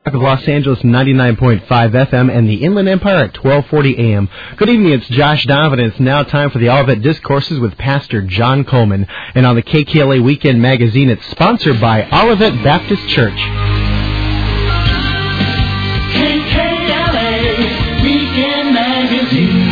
Los Angeles 99.5 FM and the Inland Empire at 1240 AM. Good evening, it's Josh Donovan, and it's now time for the Olivet Discourses with Pastor John Coleman. And on the KKLA Weekend Magazine, it's sponsored by Olivet Baptist Church. KKLA Weekend Magazine.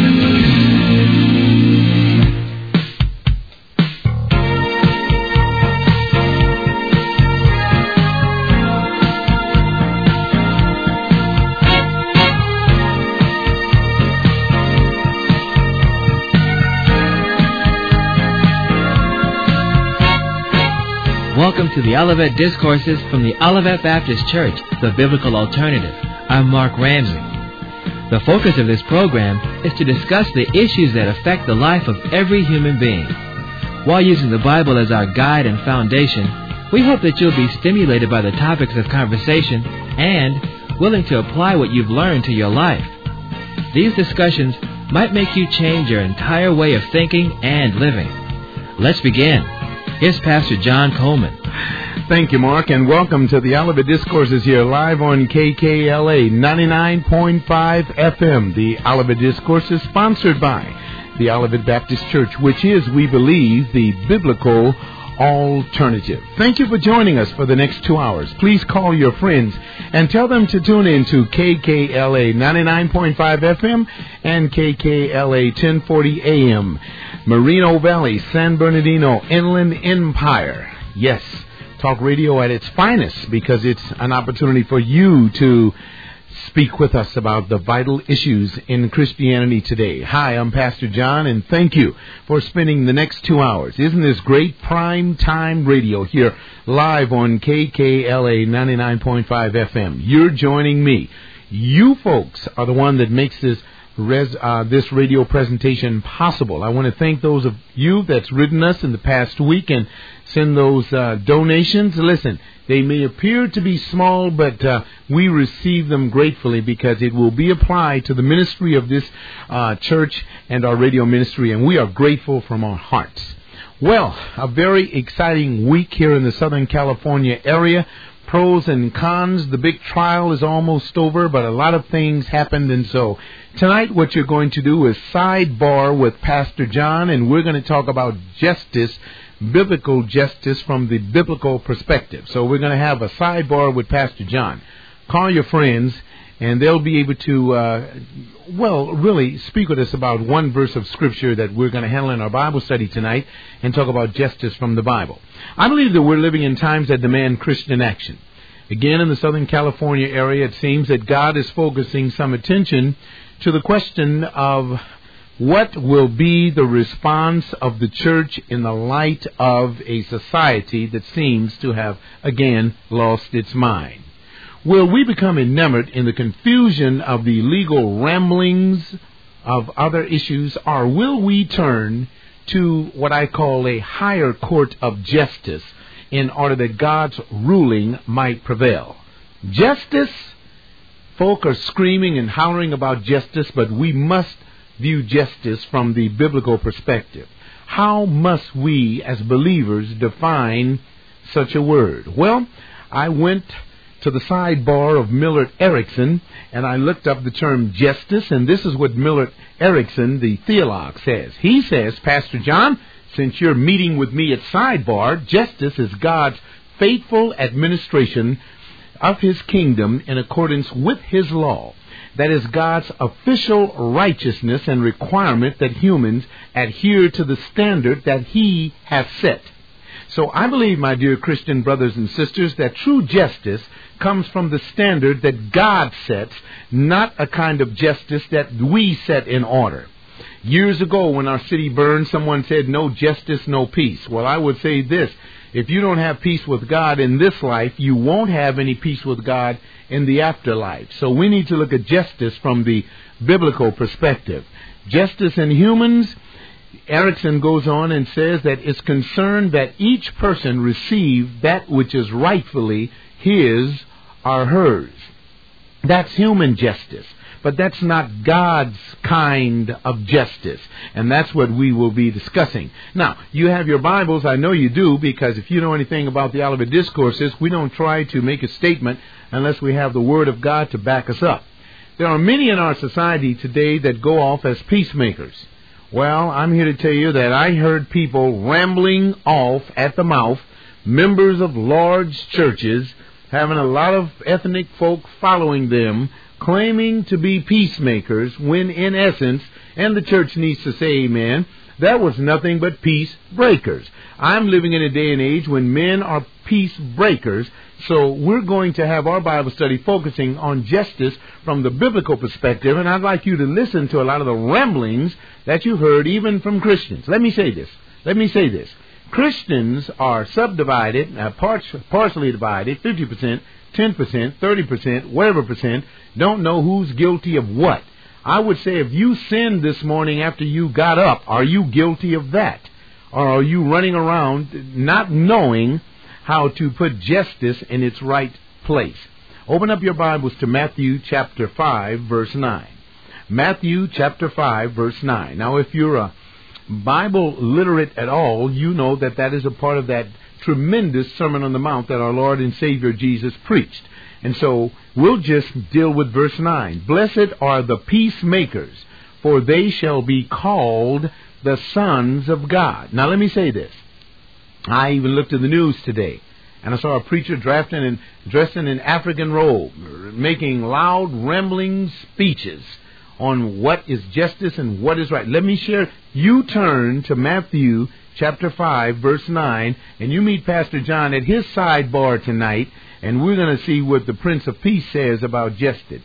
Welcome to the Olivet Discourses from the Olivet Baptist Church, the Biblical Alternative. I'm Mark Ramsey. The focus of this program is to discuss the issues that affect the life of every human being. While using the Bible as our guide and foundation, we hope that you'll be stimulated by the topics of conversation and willing to apply what you've learned to your life. These discussions might make you change your entire way of thinking and living. Let's begin. Here's Pastor John Coleman. Thank you, Mark, and welcome to the Olivet Discourses here live on KKLA 99.5 FM. The Olivet Discourses sponsored by the Olivet Baptist Church, which is, we believe, the biblical alternative. Thank you for joining us for the next 2 hours. Please call your friends and tell them to tune in to KKLA 99.5 FM and KKLA 1040 AM. Moreno Valley, San Bernardino, Inland Empire. Yes, talk radio at its finest, because it's an opportunity for you to speak with us about the vital issues in Christianity today. Hi, I'm Pastor John, and thank you for spending the next 2 hours. Isn't this great prime time radio here live on KKLA 99.5 FM? You're joining me. You folks are the one that makes this radio presentation possible. I want to thank those of you that's written us in the past week and send those donations. Listen, they may appear to be small, but we receive them gratefully, because it will be applied to the ministry of this church and our radio ministry, and we are grateful from our hearts. Well, a very exciting week here in the Southern California area. Pros and cons. The big trial is almost over, but a lot of things happened, and so tonight what you're going to do is sidebar with Pastor John, and we're going to talk about justice, biblical justice from the biblical perspective. So we're going to have a sidebar with Pastor John. Call your friends, and they'll be able to, really speak with us about one verse of Scripture that we're going to handle in our Bible study tonight and talk about justice from the Bible. I believe that we're living in times that demand Christian action. Again, in the Southern California area, it seems that God is focusing some attention to the question of what will be the response of the church in the light of a society that seems to have, again, lost its mind. Will we become enamored in the confusion of the legal ramblings of other issues, or will we turn to what I call a higher court of justice in order that God's ruling might prevail? Justice? Folk are screaming and hollering about justice, but we must view justice from the biblical perspective. How must we as believers define such a word? Well, I went to the sidebar of Millard Erickson, and I looked up the term justice, and this is what Millard Erickson, the theologue, says. He says, Pastor John, since you're meeting with me at sidebar, justice is God's faithful administration of His kingdom in accordance with His law. That is God's official righteousness and requirement that humans adhere to the standard that He has set. So I believe, my dear Christian brothers and sisters, that true justice comes from the standard that God sets, not a kind of justice that we set in order. Years ago, when our city burned, someone said, no justice, no peace. Well, I would say this: if you don't have peace with God in this life, you won't have any peace with God in the afterlife. So we need to look at justice from the biblical perspective. Justice in humans, Erickson goes on and says that it's concerned that each person receive that which is rightfully his or hers. That's human justice. but that's not God's kind of justice. And that's what we will be discussing. Now, you have your Bibles. I know you do, because if you know anything about the Olivet Discourses, we don't try to make a statement unless we have the Word of God to back us up. There are many in our society today that go off as peacemakers. Well, I'm here to tell you that I heard people rambling off at the mouth, members of large churches, having a lot of ethnic folk following them, claiming to be peacemakers, when in essence, and the church needs to say amen, that was nothing but peace breakers. I'm living in a day and age when men are peace breakers, so we're going to have our Bible study focusing on justice from the biblical perspective, and I'd like you to listen to a lot of the ramblings that you heard even from Christians. Let me say this. Christians are subdivided, partially divided, 50%, 10%, 30%, whatever percent, don't know who's guilty of what. I would say if you sinned this morning after you got up, are you guilty of that? Or are you running around not knowing how to put justice in its right place? Open up your Bibles to Matthew chapter 5, verse 9. Matthew chapter 5, verse 9. Now, if you're a Bible literate at all, you know that that is a part of that tremendous Sermon on the Mount that our Lord and Savior Jesus preached. And so we'll just deal with verse 9. Blessed are the peacemakers, for they shall be called the sons of God. Now let me say this. I even looked at the news today, and I saw a preacher dressed in an African robe, making loud, rambling speeches on what is justice and what is right. Let me share. You turn to Matthew chapter 5, verse 9, and you meet Pastor John at his sidebar tonight, and we're going to see what the Prince of Peace says about justice.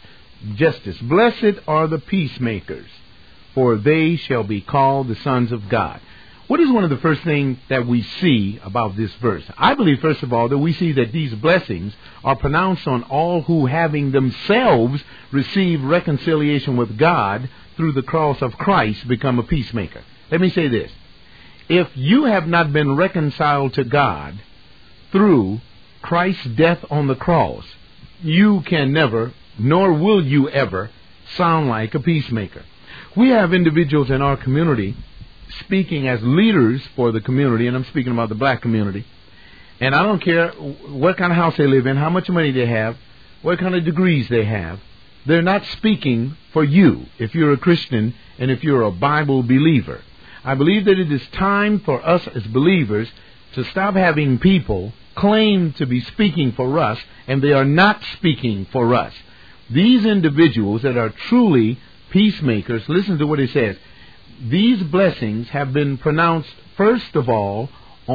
Blessed are the peacemakers, for they shall be called the sons of God. What is one of the first things that we see about this verse? I believe, first of all, that we see that these blessings are pronounced on all who, having themselves received reconciliation with God through the cross of Christ, become a peacemaker. Let me say this. If you have not been reconciled to God through Christ's death on the cross, you can never, nor will you ever, sound like a peacemaker. We have individuals in our community speaking as leaders for the community, and I'm speaking about the black community. And I don't care what kind of house they live in, how much money they have, what kind of degrees they have. They're not speaking for you if you're a Christian and if you're a Bible believer. I believe that it is time for us as believers to stop having people claim to be speaking for us, and they are not speaking for us. These individuals that are truly peacemakers, listen to what it says. These blessings have been pronounced, first of all,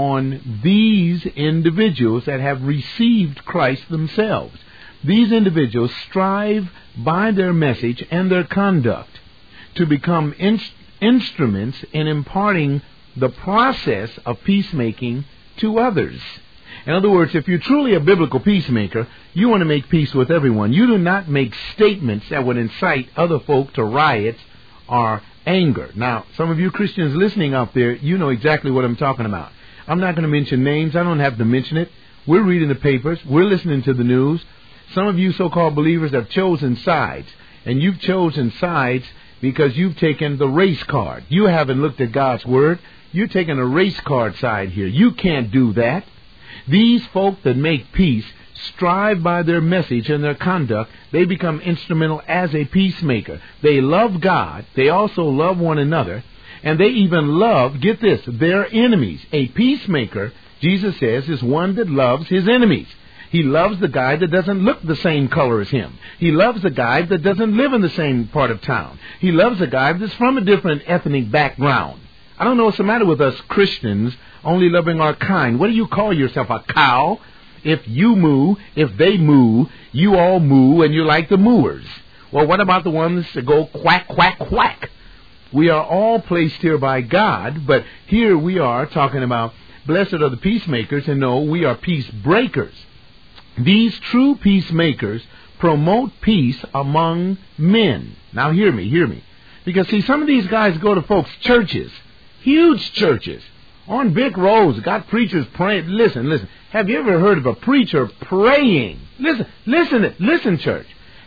on these individuals that have received Christ themselves. These individuals strive by their message and their conduct to become instruments in imparting the process of peacemaking to others. In other words, if you're truly a biblical peacemaker, you want to make peace with everyone. You do not make statements that would incite other folk to riots or anger. Now, some of you Christians listening out there, you know exactly what I'm talking about. I'm not going to mention names. I don't have to mention it. We're reading the papers. We're listening to the news. Some of you so-called believers have chosen sides. And you've chosen sides because you've taken the race card. You haven't looked at God's Word. You're taking a race card side here. You can't do that. These folk that make peace strive by their message and their conduct. They become instrumental as a peacemaker. They love God. They also love one another. And they even love, get this, their enemies. A peacemaker, Jesus says, is one that loves his enemies. He loves the guy that doesn't look the same color as him. He loves the guy that doesn't live in the same part of town. He loves the guy that's from a different ethnic background. I don't know what's the matter with us Christians only loving our kind. What do you call yourself, a cow? If you moo, if they moo, you all moo, and you're like the mooers. Well, what about the ones that go quack, quack, quack? We are all placed here by God, but here we are talking about blessed are the peacemakers, and no, we are peace breakers. These true peacemakers promote peace among men. Now hear me. Because see, some of these guys go to folks' churches, huge churches, on big roads, got preachers praying. Listen. Have you ever heard of a preacher praying? Listen, church.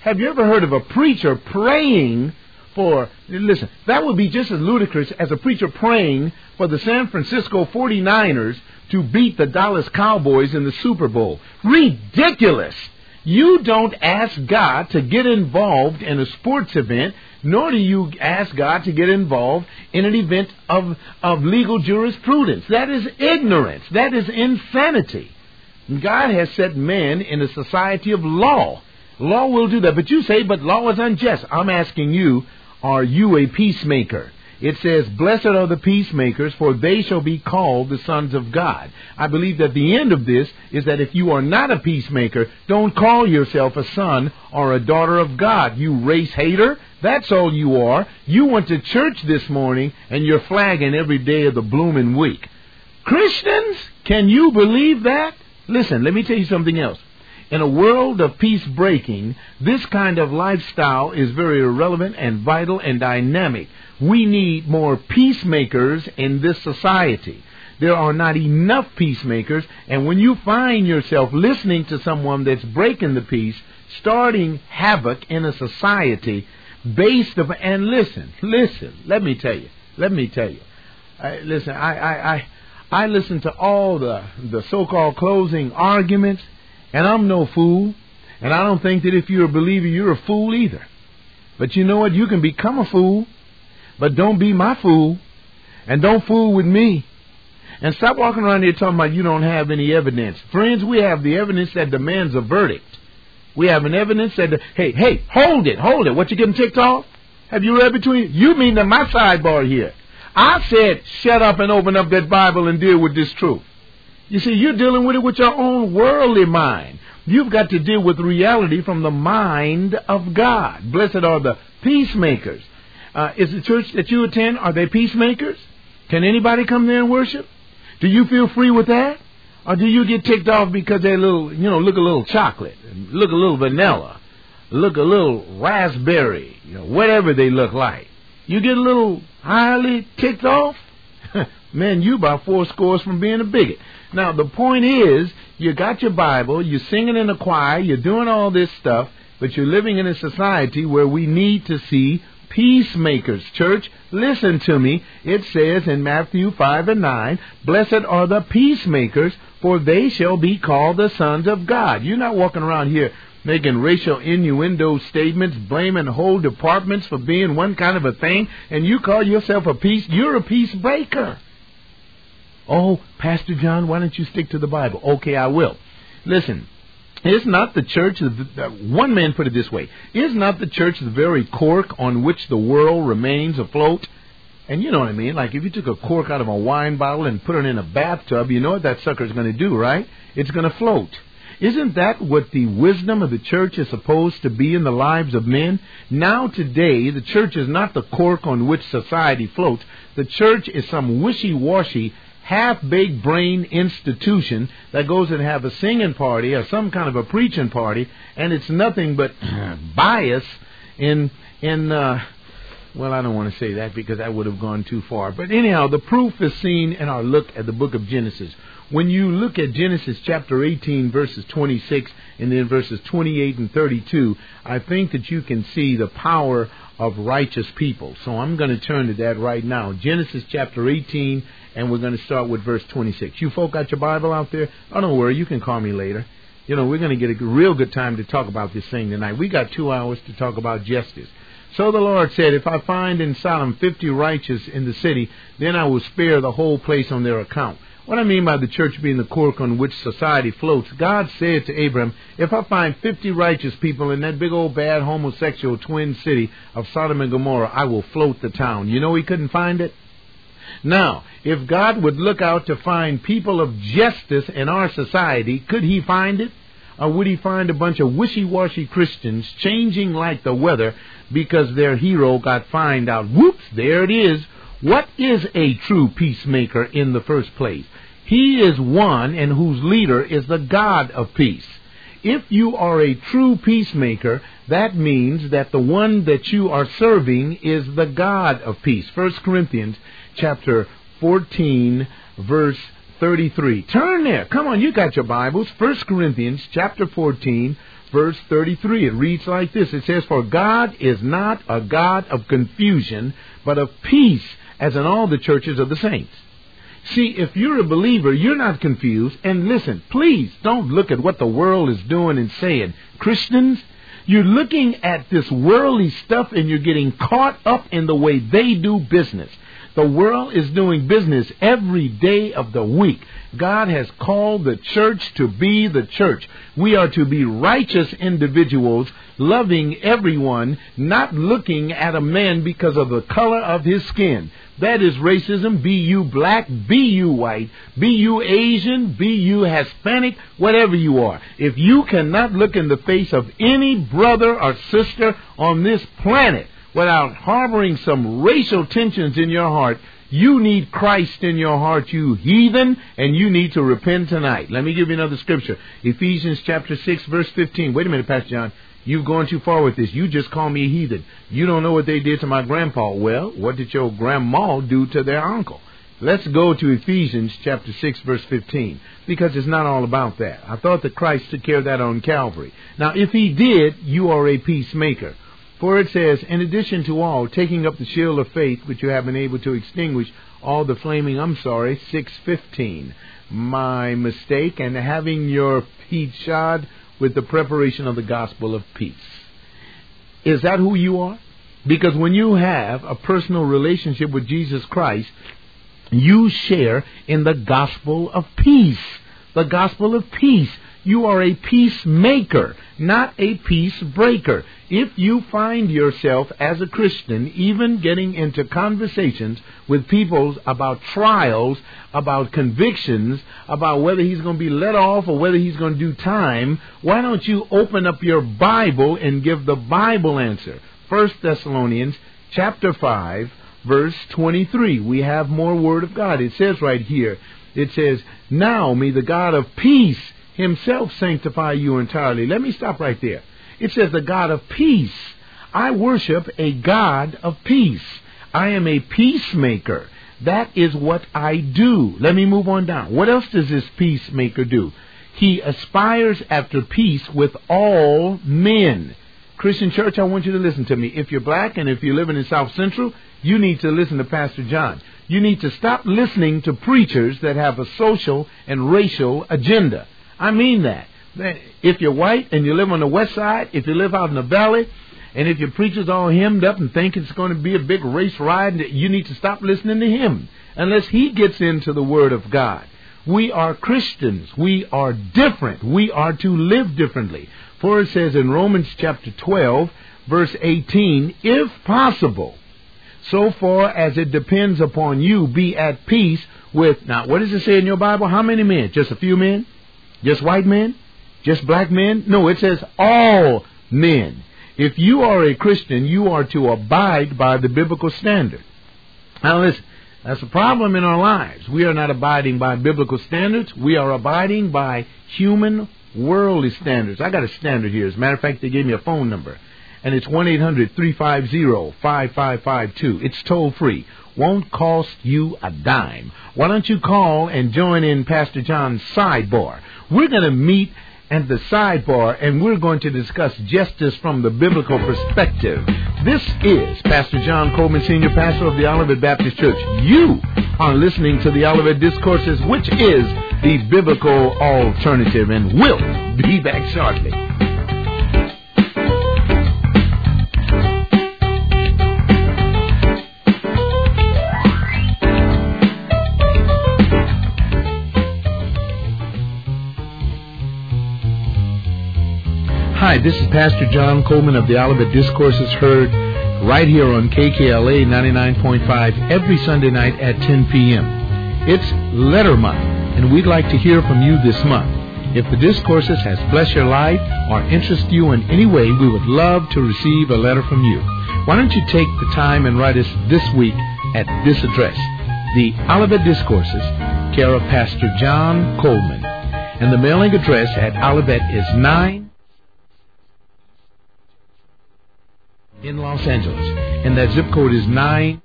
Have you ever heard of a preacher praying for, listen, that would be just as ludicrous as a preacher praying for the San Francisco 49ers to beat the Dallas Cowboys in the Super Bowl. Ridiculous! You don't ask God to get involved in a sports event, nor do you ask God to get involved in an event of legal jurisprudence. That is ignorance. That is insanity. God has set man in a society of law. Law will do that. But you say, but law is unjust. I'm asking you, are you a peacemaker? It says, blessed are the peacemakers, for they shall be called the sons of God. I believe that the end of this is that if you are not a peacemaker, don't call yourself a son or a daughter of God. You race hater, that's all you are. You went to church this morning and you're flagging every day of the blooming week. Christians, can you believe that? Listen, let me tell you something else. In a world of peace breaking, this kind of lifestyle is very irrelevant and vital and dynamic. We need more peacemakers in this society. There are not enough peacemakers, and when you find yourself listening to someone that's breaking the peace, starting havoc in a society based of, and listen, let me tell you. I listen to all the so-called closing arguments, and I'm no fool, and I don't think that if you're a believer, you're a fool either. But you know what? You can become a fool, but don't be my fool, and don't fool with me. And stop walking around here talking about you don't have any evidence. Friends, we have the evidence that demands a verdict. We have an evidence that, hey, hold it. What, you getting ticked off? Have you read between? You mean that my sidebar here. I said, shut up and open up that Bible and deal with this truth. You see, you're dealing with it with your own worldly mind. You've got to deal with reality from the mind of God. Blessed are the peacemakers. Is the church that you attend, are they peacemakers? Can anybody come there and worship? Do you feel free with that? Or do you get ticked off because they look a little chocolate, look a little vanilla, look a little raspberry, whatever they look like? You get a little highly ticked off? Man, you about 4 scores from being a bigot. Now, the point is, you got your Bible, you're singing in a choir, you're doing all this stuff, but you're living in a society where we need to see peacemakers. Church, listen to me. It says in Matthew 5 and 9, blessed are the peacemakers, for they shall be called the sons of God. You're not walking around here making racial innuendo statements, blaming whole departments for being one kind of a thing, and you call yourself a peace. You're a peace breaker. Oh, Pastor John, why don't you stick to the Bible? Okay, I will. Listen, is not the church, one man put it this way, is not the church the very cork on which the world remains afloat? And you know what I mean, like if you took a cork out of a wine bottle and put it in a bathtub, you know what that sucker's going to do, right? It's going to float. Isn't that what the wisdom of the church is supposed to be in the lives of men? Now today, the church is not the cork on which society floats. The church is some wishy-washy, half-baked brain institution that goes and have a singing party or some kind of a preaching party, and it's nothing but bias in well, I don't want to say that because that would have gone too far. But anyhow, the proof is seen in our look at the book of Genesis. When you look at Genesis chapter 18, verses 26, and then verses 28 and 32, I think that you can see the power of righteous people. So I'm going to turn to that right now. Genesis chapter 18, and we're going to start with verse 26. You folk got your Bible out there? Oh, don't worry, you can call me later. We're going to get a real good time to talk about this thing tonight. We got 2 hours to talk about justice. So the Lord said, if I find in Sodom 50 righteous in the city, then I will spare the whole place on their account. What I mean by the church being the cork on which society floats, God said to Abraham, if I find 50 righteous people in that big old bad homosexual twin city of Sodom and Gomorrah, I will float the town. You know he couldn't find it? Now, if God would look out to find people of justice in our society, could he find it? Or would he find a bunch of wishy-washy Christians changing like the weather because their hero got fined out? Whoops, there it is. What is a true peacemaker in the first place? He is one and whose leader is the God of peace. If you are a true peacemaker, that means that the one that you are serving is the God of peace. 1 Corinthians chapter 14, verse 33. Turn there. Come on, you got your Bibles. 1 Corinthians chapter 14, verse 33. It reads like this. It says, "For God is not a God of confusion, but of peace, as in all the churches of the saints." See, if you're a believer, you're not confused. And listen, please don't look at what the world is doing and saying. Christians, you're looking at this worldly stuff and you're getting caught up in the way they do business. The world is doing business every day of the week. God has called the church to be the church. We are to be righteous individuals, loving everyone, not looking at a man because of the color of his skin. That is racism. Be you black, be you white, be you Asian, be you Hispanic, whatever you are. If you cannot look in the face of any brother or sister on this planet without harboring some racial tensions in your heart, you need Christ in your heart, you heathen, and you need to repent tonight. Let me give you another scripture. Ephesians chapter 6, verse 15. Wait a minute, Pastor John. You've gone too far with this. You just call me a heathen. You don't know what they did to my grandpa. Well, what did your grandma do to their uncle? Let's go to Ephesians chapter 6, verse 15, because it's not all about that. I thought that Christ took care of that on Calvary. Now, if he did, you are a peacemaker. For it says, "In addition to all, taking up the shield of faith, which you have been able to extinguish all the flaming," 6:15. My mistake, "and having your feet shod with the preparation of the gospel of peace." Is that who you are? Because when you have a personal relationship with Jesus Christ, you share in the gospel of peace. The gospel of peace. You are a peacemaker, not a peace breaker. If you find yourself as a Christian even getting into conversations with people about trials, about convictions, about whether he's going to be let off or whether he's going to do time, why don't you open up your Bible and give the Bible answer? 1 Thessalonians chapter 5, verse 23. We have more Word of God. It says right here, it says, "Now may the God of peace himself sanctify you entirely." Let me stop right there. It says the God of peace. I worship a God of peace. I am a peacemaker. That is what I do. Let me move on down. What else does this peacemaker do? He aspires after peace with all men. Christian church, I want you to listen to me. If you're black and if you're living in South Central, you need to listen to Pastor John. You need to stop listening to preachers that have a social and racial agenda. I mean that. If you're white and you live on the west side, if you live out in the valley, and if your preacher's all hemmed up and think it's going to be a big race ride, you need to stop listening to him unless he gets into the Word of God. We are Christians. We are different. We are to live differently. For it says in Romans chapter 12, verse 18, "If possible, so far as it depends upon you, be at peace with..." Now, what does it say in your Bible? How many men? Just a few men? Just white men? Just black men? No, it says all men. If you are a Christian, you are to abide by the biblical standard. Now listen, that's a problem in our lives. We are not abiding by biblical standards. We are abiding by human, worldly standards. I got a standard here. As a matter of fact, they gave me a phone number. And it's 1-800-350-5552. It's toll free. Won't cost you a dime. Why don't you call and join in Pastor John's sidebar? We're going to meet at the sidebar and we're going to discuss justice from the biblical perspective. This is Pastor John Coleman, Senior Pastor of the Olivet Baptist Church. You are listening to the Olivet Discourses, which is the biblical alternative, and we'll be back shortly. Hi, this is Pastor John Coleman of the Olivet Discourses, heard right here on KKLA 99.5 every Sunday night at 10 p.m. It's Letter Month, and we'd like to hear from you this month. If the Discourses has blessed your life or interest you in any way, we would love to receive a letter from you. Why don't you take the time and write us this week at this address, the Olivet Discourses, care of Pastor John Coleman. And the mailing address at Olivet is 9 in Los Angeles, and that zip code is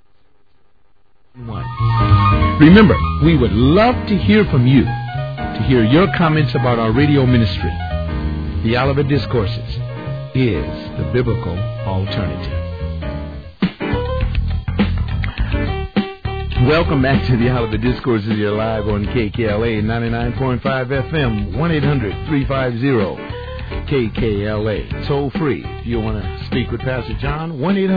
9-1. Remember, we would love to hear from you, to hear your comments about our radio ministry. The Olivet Discourses is the biblical alternative. Welcome back to the Olivet Discourses. You're live on KKLA 99.5 FM, 1-800-350-KKLA. Toll free. If you want to speak with Pastor John,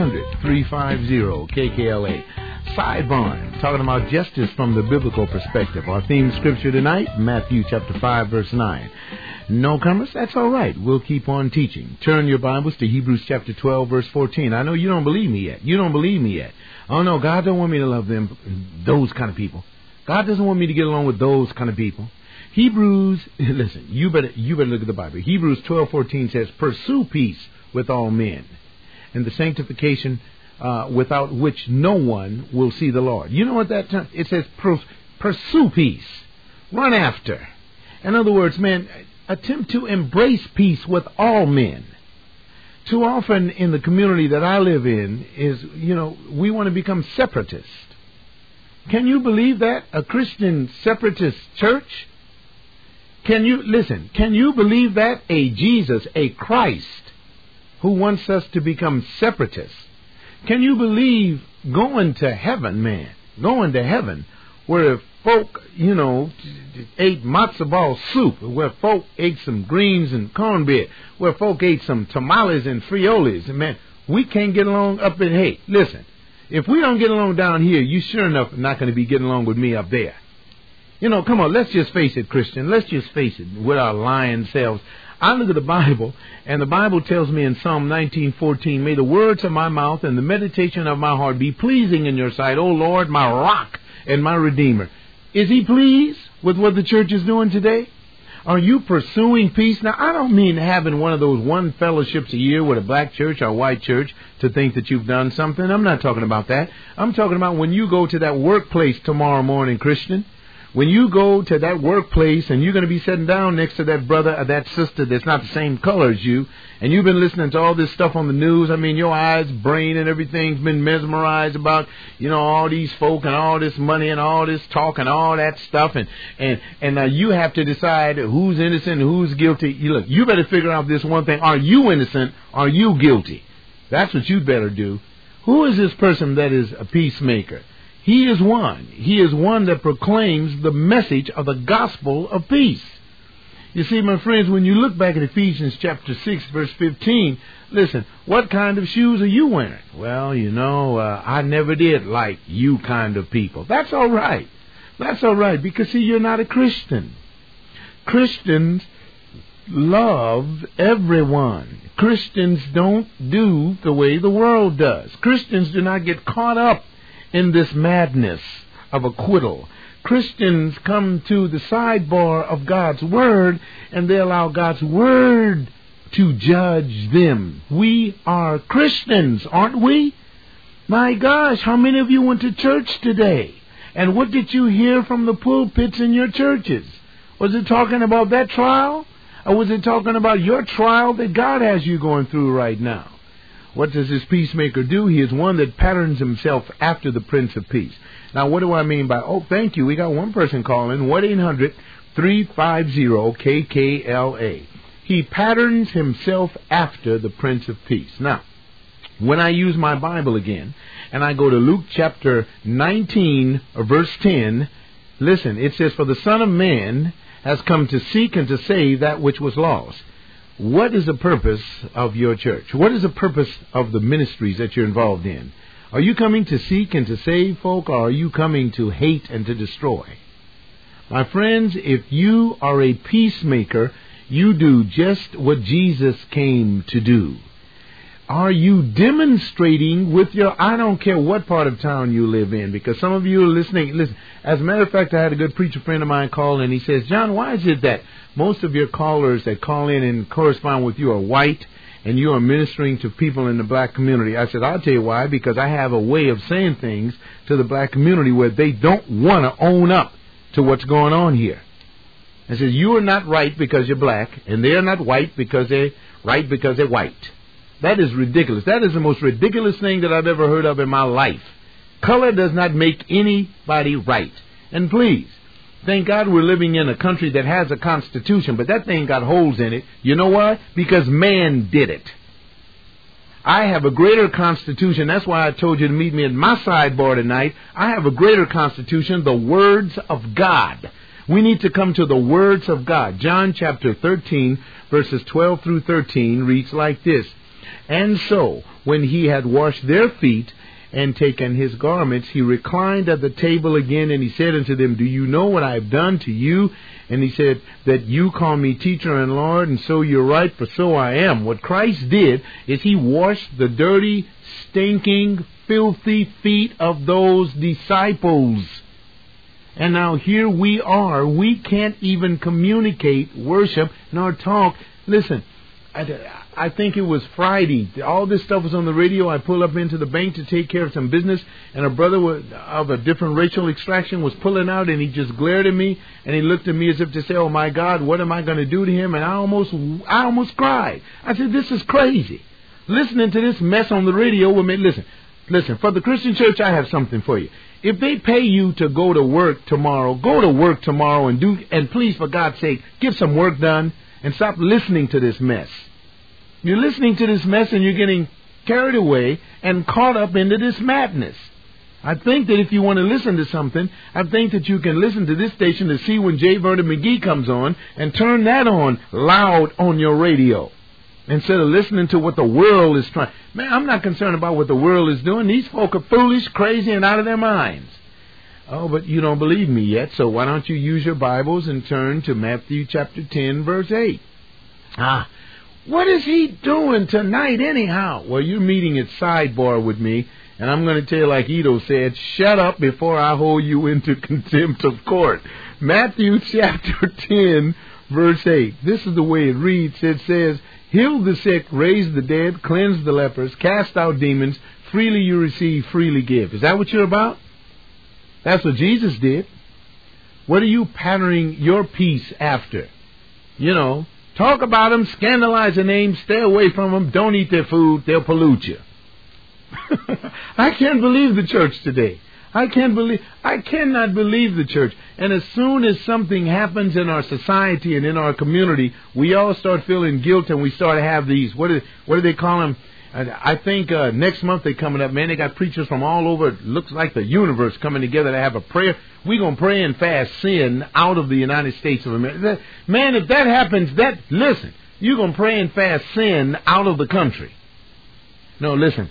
1-800-350-KKLA. Sidebar, talking about justice from the biblical perspective. Our theme scripture tonight, Matthew chapter 5, verse 9. No comers? That's all right. We'll keep on teaching. Turn your Bibles to Hebrews chapter 12, verse 14. I know you don't believe me yet. You don't believe me yet. Oh, no, God don't want me to love them, those kind of people. God doesn't want me to get along with those kind of people. Hebrews, listen, you better look at the Bible. Hebrews 12:14 says, pursue peace with all men, and the sanctification without which no one will see the Lord. You know what that term? It says pursue peace. Run after. In other words, man, attempt to embrace peace with all men. Too often in the community that I live in is, we want to become separatist. Can you believe that? A Christian separatist church? Can you believe that? A Jesus, a Christ, who wants us to become separatists. Can you believe going to heaven, man? Going to heaven, where folk, ate matzo ball soup, where folk ate some greens and cornbread, where folk ate some tamales and frioles. And man, we can't get along up in, hey, listen, if we don't get along down here, you sure enough are not going to be getting along with me up there. Come on, let's just face it, Christian. Let's just face it with our lying selves. I look at the Bible, and the Bible tells me in Psalm 19:14, may the words of my mouth and the meditation of my heart be pleasing in your sight, O Lord, my rock and my redeemer. Is he pleased with what the church is doing today? Are you pursuing peace? Now, I don't mean having one of those one fellowships a year with a black church or a white church to think that you've done something. I'm not talking about that. I'm talking about when you go to that workplace tomorrow morning, Christian. When you go to that workplace and you're going to be sitting down next to that brother or that sister that's not the same color as you, and you've been listening to all this stuff on the news, I mean, your eyes, brain, and everything's been mesmerized about, all these folk and all this money and all this talk and all that stuff, and now you have to decide who's innocent and who's guilty. Look, you better figure out this one thing. Are you innocent? Are you guilty? That's what you better do. Who is this person that is a peacemaker? He is one. He is one that proclaims the message of the gospel of peace. You see, my friends, when you look back at Ephesians chapter 6, verse 15, listen, what kind of shoes are you wearing? Well, I never did like you kind of people. That's all right. That's all right, because, see, you're not a Christian. Christians love everyone. Christians don't do the way the world does. Christians do not get caught up in this madness of acquittal. Christians come to the sidebar of God's Word, and they allow God's Word to judge them. We are Christians, aren't we? My gosh, how many of you went to church today? And what did you hear from the pulpits in your churches? Was it talking about that trial? Or was it talking about your trial that God has you going through right now? What does this peacemaker do? He is one that patterns himself after the Prince of Peace. Now, what do I mean by, thank you, we got one person calling, 1-800-350-KKLA. He patterns himself after the Prince of Peace. Now, when I use my Bible again, and I go to Luke chapter 19, verse 10, listen, it says, for the Son of Man has come to seek and to save that which was lost. What is the purpose of your church? What is the purpose of the ministries that you're involved in? Are you coming to seek and to save folk, or are you coming to hate and to destroy? My friends, if you are a peacemaker, you do just what Jesus came to do. Are you demonstrating with your, I don't care what part of town you live in, because some of you are listening. Listen, as a matter of fact, I had a good preacher friend of mine call, and he says, John, why is it that most of your callers that call in and correspond with you are white, and you are ministering to people in the black community? I said, I'll tell you why, because I have a way of saying things to the black community where they don't want to own up to what's going on here. I said, you are not right because you're black, and they are not white because they're right because they're white. That is ridiculous. That is the most ridiculous thing that I've ever heard of in my life. Color does not make anybody right. And please, Thank God we're living in a country that has a constitution, but that thing got holes in it. You know why? Because man did it. I have a greater constitution. That's why I told you to meet me at my sidebar tonight. I have a greater constitution, the words of God. We need to come to the words of God. John chapter 13, verses 12 through 13 reads like this. And so, when he had washed their feet and taken his garments, he reclined at the table again, and he said unto them, do you know what I have done to you? And he said, that you call me teacher and Lord, and so you're right, for so I am. What Christ did is he washed the dirty, stinking, filthy feet of those disciples. And now here we are. We can't even communicate, worship, nor talk. Listen, I think it was Friday. All this stuff was on the radio. I pulled up into the bank to take care of some business, and a brother of a different racial extraction was pulling out, and he just glared at me, and he looked at me as if to say, oh my God, what am I going to do to him? And I almost cried. I said, this is crazy. Listening to this mess on the radio will make, listen, for the Christian church, I have something for you. If they pay you to go to work tomorrow, go to work tomorrow and please, for God's sake, get some work done and stop listening to this mess. You're listening to this mess and you're getting carried away and caught up into this madness. I think that if you want to listen to something, I think that you can listen to this station to see when J. Vernon McGee comes on and turn that on loud on your radio. Instead of listening to what the world is trying. Man, I'm not concerned about what the world is doing. These folk are foolish, crazy, and out of their minds. Oh, but you don't believe me yet, so why don't you use your Bibles and turn to Matthew chapter 10, verse 8. What is he doing tonight anyhow? Well, you're meeting at sidebar with me, and I'm going to tell you like Edo said, shut up before I hold you into contempt of court. Matthew chapter 10, verse 8. This is the way it reads. It says, heal the sick, raise the dead, cleanse the lepers, cast out demons, freely you receive, freely give. Is that what you're about? That's what Jesus did. What are you patterning your peace after? You know, talk about them, scandalize their names, stay away from them, don't eat their food, they'll pollute you. I can't believe the church today. I cannot believe the church. And as soon as something happens in our society and in our community, we all start feeling guilt and we start to have these, what do they call them? I think next month they're coming up, man. They got preachers from all over. It looks like the universe coming together to have a prayer. We're going to pray and fast sin out of the United States of America. Man, if that happens, listen, you're going to pray and fast sin out of the country. No, listen,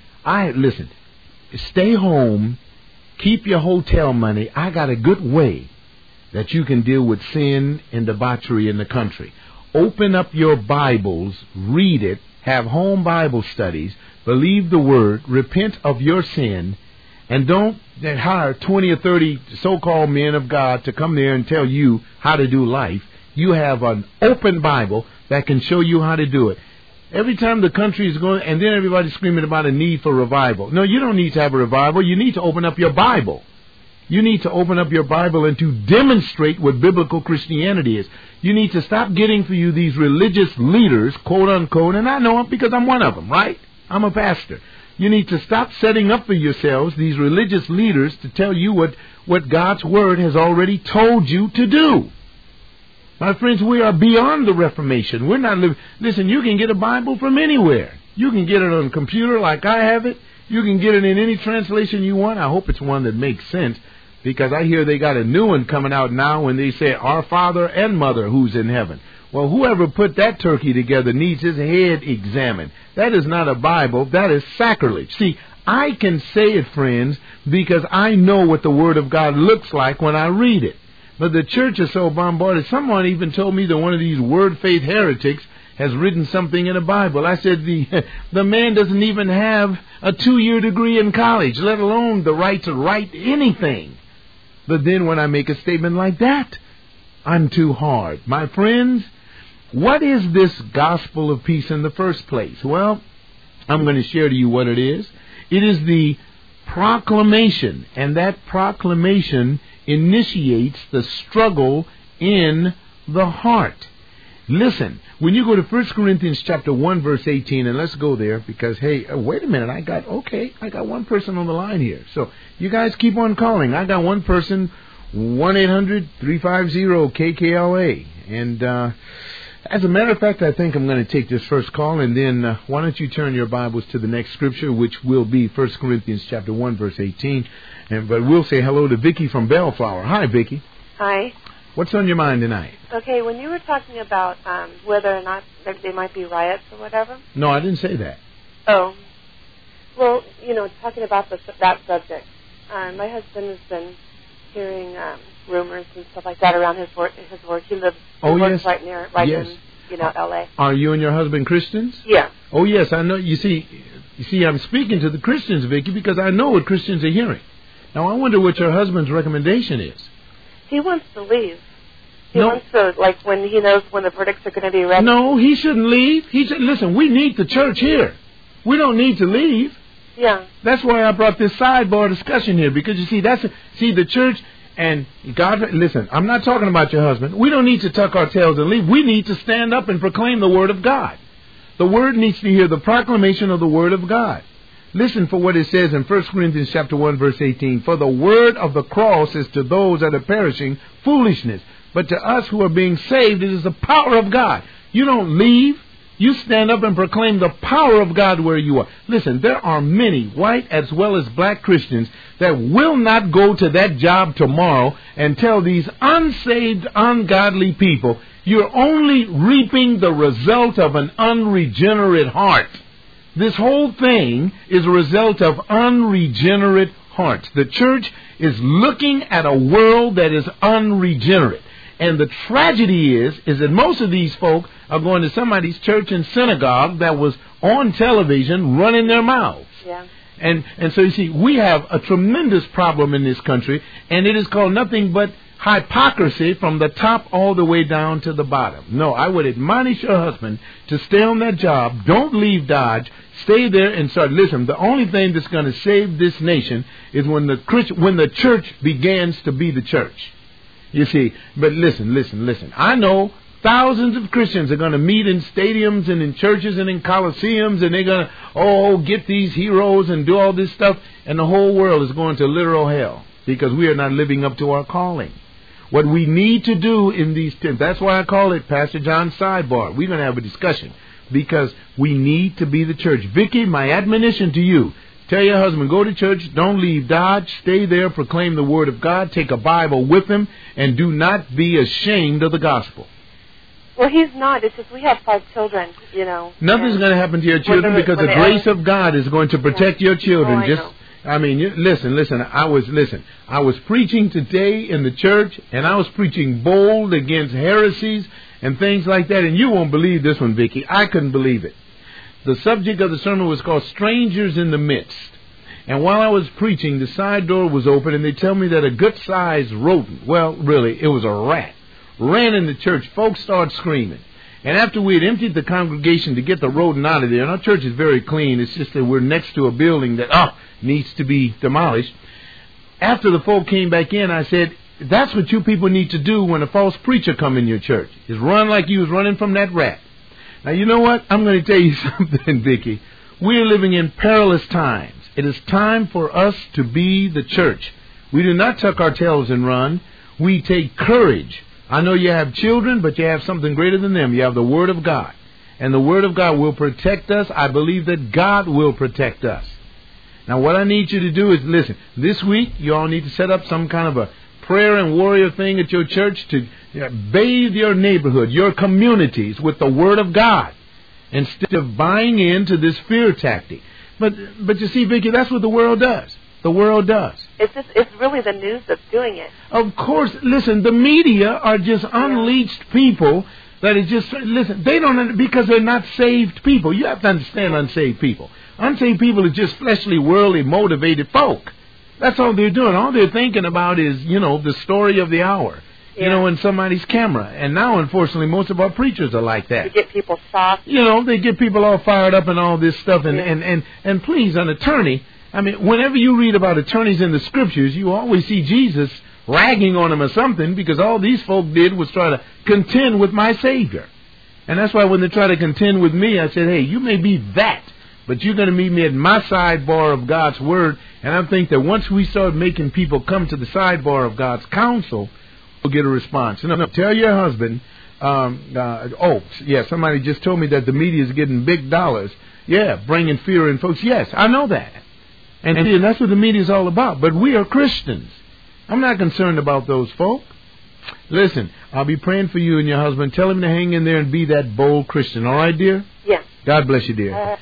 stay home. Keep your hotel money. I got a good way that you can deal with sin and debauchery in the country. Open up your Bibles, read it, have home Bible studies, believe the Word, repent of your sin, and don't hire 20 or 30 so-called men of God to come there and tell you how to do life. You have an open Bible that can show you how to do it. Every time the country is going, and then everybody's screaming about a need for revival. No, you don't need to have a revival. You need to open up your Bible. You need to open up your Bible and to demonstrate what biblical Christianity is. You need to stop getting for you these religious leaders, quote unquote, and I know them because I'm one of them, right? I'm a pastor. You need to stop setting up for yourselves these religious leaders to tell you what God's Word has already told you to do. My friends, we are beyond the Reformation. We're not living. Listen, you can get a Bible from anywhere. You can get it on a computer like I have it. You can get it in any translation you want. I hope it's one that makes sense, because I hear they got a new one coming out now when they say, Our Father and Mother who's in heaven. Well, whoever put that turkey together needs his head examined. That is not a Bible. That is sacrilege. See, I can say it, friends, because I know what the Word of God looks like when I read it. But the church is so bombarded. Someone even told me that one of these word faith heretics has written something in the Bible. I said, the man doesn't even have a 2-year degree in college, let alone the right to write anything. But then when I make a statement like that, I'm too hard. My friends, what is this gospel of peace in the first place? Well, I'm going to share to you what it is. It is the proclamation, and that proclamation initiates the struggle in the heart. Listen, when you go to 1 Corinthians chapter 1, verse 18, and let's go there because, hey, wait a minute, I got one person on the line here. So you guys keep on calling. I got one person 1-800-350-KKLA. And as a matter of fact, I think I'm going to take this first call, and then why don't you turn your Bibles to the next scripture, which will be 1 Corinthians chapter 1, verse 18. But we'll say hello to Vicki from Bellflower. Hi, Vicki. Hi. What's on your mind tonight? Okay, when you were talking about whether or not there might be riots or whatever. No, I didn't say that. Oh. Well, talking about that subject, my husband has been hearing rumors and stuff like that around his work. He lives works right in L.A. Are you and your husband Christians? Yeah. Oh, yes, I know. You see, I'm speaking to the Christians, Vicki, because I know what Christians are hearing. Now, I wonder what your husband's recommendation is. He wants to leave. He wants to, when he knows when the verdicts are going to be ready. No, he shouldn't leave. He should listen. We need the church here. We don't need to leave. Yeah. That's why I brought this sidebar discussion here, because you see, the church and God. Listen, I'm not talking about your husband. We don't need to tuck our tails and leave. We need to stand up and proclaim the word of God. The word needs to hear the proclamation of the word of God. Listen for what it says in 1 Corinthians chapter 1, verse 18. For the word of the cross is to those that are perishing foolishness, but to us who are being saved, it is the power of God. You don't leave. You stand up and proclaim the power of God where you are. Listen, there are many white as well as black Christians that will not go to that job tomorrow and tell these unsaved, ungodly people, you're only reaping the result of an unregenerate heart. This whole thing is a result of unregenerate hearts. The church is looking at a world that is unregenerate. And the tragedy is that most of these folk are going to somebody's church and synagogue that was on television running their mouths. Yeah. And so you see, we have a tremendous problem in this country, and it is called nothing but hypocrisy from the top all the way down to the bottom. No, I would admonish your husband to stay on that job. Don't leave Dodge. Stay there and start. Listen, the only thing that's going to save this nation is when the church begins to be the church. You see, but listen. I know thousands of Christians are going to meet in stadiums and in churches and in coliseums, and they're going to, get these heroes and do all this stuff, and the whole world is going to literal hell because we are not living up to our calling. What we need to do in these times, that's why I call it Pastor John's Sidebar. We're going to have a discussion because we need to be the church. Vicki, my admonition to you, tell your husband, go to church, don't leave Dodge, stay there, proclaim the word of God, take a Bible with him, and do not be ashamed of the gospel. Well, he's not. It's just we have 5 children, Nothing's going to happen to your children because the grace of God is going to protect your children. Listen. I was preaching today in the church, and I was preaching bold against heresies and things like that, and you won't believe this one, Vicki. I couldn't believe it. The subject of the sermon was called Strangers in the Midst. And while I was preaching, the side door was open, and they tell me that a good-sized rodent, well, really, it was a rat, ran in the church. Folks started screaming. And after we had emptied the congregation to get the rodent out of there, and our church is very clean, it's just that we're next to a building that needs to be demolished. After the folk came back in, I said, that's what you people need to do when a false preacher come in your church, is run like you was running from that rat. Now, you know what? I'm going to tell you something, Vicki. We're living in perilous times. It is time for us to be the church. We do not tuck our tails and run. We take courage. I know you have children, but you have something greater than them. You have the Word of God. And the Word of God will protect us. I believe that God will protect us. Now, what I need you to do is, listen, this week you all need to set up some kind of a prayer and warrior thing at your church to bathe your neighborhood, your communities with the Word of God instead of buying into this fear tactic. But you see, Vicki, that's what the world does. The world does. It's really the news that's doing it. Of course, listen, the media are just unleashed people that is just, listen, they don't, because they're not saved people. You have to understand unsaved people. Unsaved people are just fleshly, worldly, motivated folk. That's all they're doing. All they're thinking about is, the story of the hour, in somebody's camera. And now, unfortunately, most of our preachers are like that. To get people soft. They get people all fired up and all this stuff. And please, an attorney, whenever you read about attorneys in the scriptures, you always see Jesus ragging on them or something, because all these folk did was try to contend with my Savior. And that's why when they try to contend with me, I said, hey, you may be that, but you're going to meet me at my sidebar of God's Word, And I think that once we start making people come to the sidebar of God's counsel, we'll get a response. No, tell your husband, somebody just told me that the media is getting big dollars. Yeah, bringing fear in folks. Yes, I know that. And that's what the media is all about. But we are Christians. I'm not concerned about those folk. Listen, I'll be praying for you and your husband. Tell him to hang in there and be that bold Christian. All right, dear? Yeah. God bless you, dear.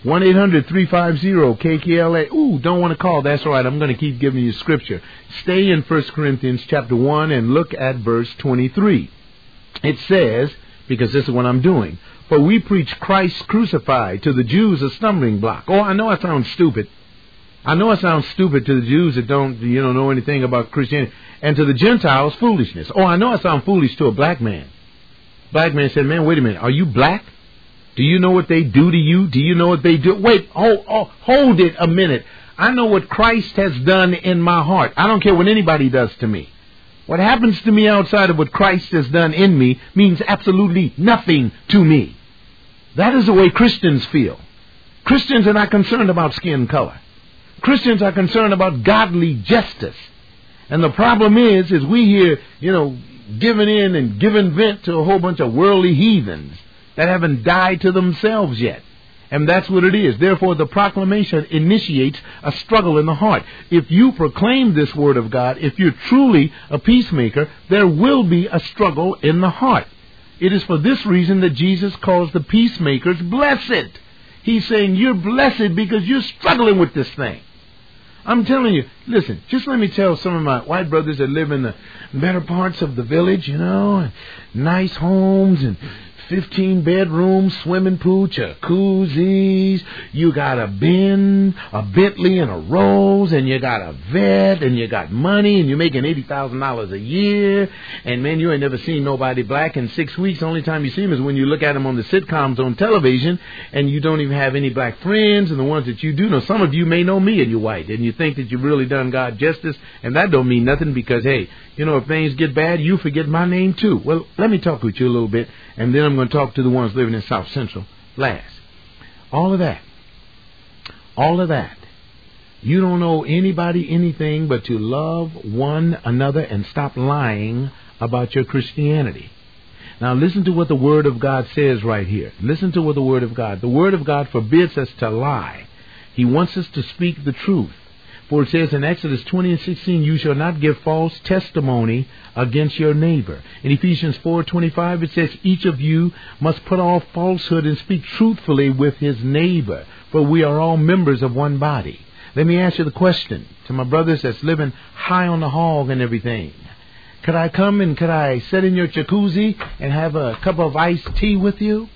1-800-350-KKLA. Ooh, don't want to call. That's all right. I'm going to keep giving you scripture. Stay in 1 Corinthians chapter 1 and look at verse 23. It says, because this is what I'm doing, for we preach Christ crucified, to the Jews a stumbling block. Oh, I know I sound stupid. I know I sound stupid to the Jews that don't know anything about Christianity. And to the Gentiles, foolishness. Oh, I know I sound foolish to a black man. Black man said, man, wait a minute. Are you black? Do you know what they do to you? Do you know what they do? Wait, hold it a minute. I know what Christ has done in my heart. I don't care what anybody does to me. What happens to me outside of what Christ has done in me means absolutely nothing to me. That is the way Christians feel. Christians are not concerned about skin color. Christians are concerned about godly justice. And the problem is we here, giving in and giving vent to a whole bunch of worldly heathens that haven't died to themselves yet. And that's what it is. Therefore, the proclamation initiates a struggle in the heart. If you proclaim this word of God, if you're truly a peacemaker, there will be a struggle in the heart. It is for this reason that Jesus calls the peacemakers blessed. He's saying you're blessed because you're struggling with this thing. I'm telling you, listen, just let me tell some of my white brothers that live in the better parts of the village, nice homes and 15 bedrooms, swimming pool, jacuzzis. You got a Bentley and a Rolls, and you got a vet, and you got money, and you're making $80,000 a year. And man, you ain't never seen nobody black in 6 weeks. The only time you see them is when you look at them on the sitcoms on television, and you don't even have any black friends. And the ones that you do know, some of you may know me and you're white, and you think that you've really done God justice, and that don't mean nothing because, hey, if things get bad, you forget my name too. Well, let me talk with you a little bit, and then I'm going to talk to the ones living in South Central last. All of that. You don't owe anybody anything but to love one another and stop lying about your Christianity. Now listen to what the Word of God says right here. Listen to what the Word of God forbids us to lie. He wants us to speak the truth. For it says in Exodus 20:16, you shall not give false testimony against your neighbor. In Ephesians 4:25, it says, each of you must put off falsehood and speak truthfully with his neighbor, for we are all members of one body. Let me ask you the question to my brothers that's living high on the hog and everything. Could I come and could I sit in your jacuzzi and have a cup of iced tea with you?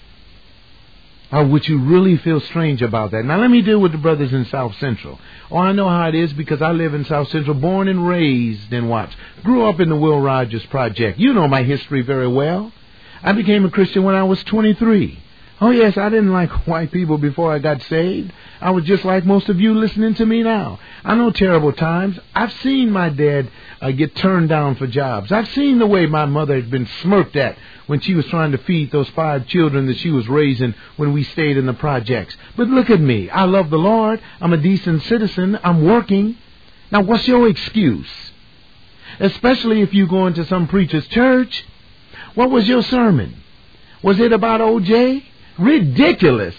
Or would you really feel strange about that? Now, let me deal with the brothers in South Central. Oh, I know how it is because I live in South Central, born and raised in Watts. Grew up in the Will Rogers Project. You know my history very well. I became a Christian when I was 23. Oh, yes, I didn't like white people before I got saved. I was just like most of you listening to me now. I know terrible times. I've seen my dad get turned down for jobs. I've seen the way my mother had been smirked at when she was trying to feed those 5 children that she was raising when we stayed in the projects. But look at me. I love the Lord. I'm a decent citizen. I'm working. Now, what's your excuse? Especially if you go into some preacher's church. What was your sermon? Was it about O.J.? Ridiculous.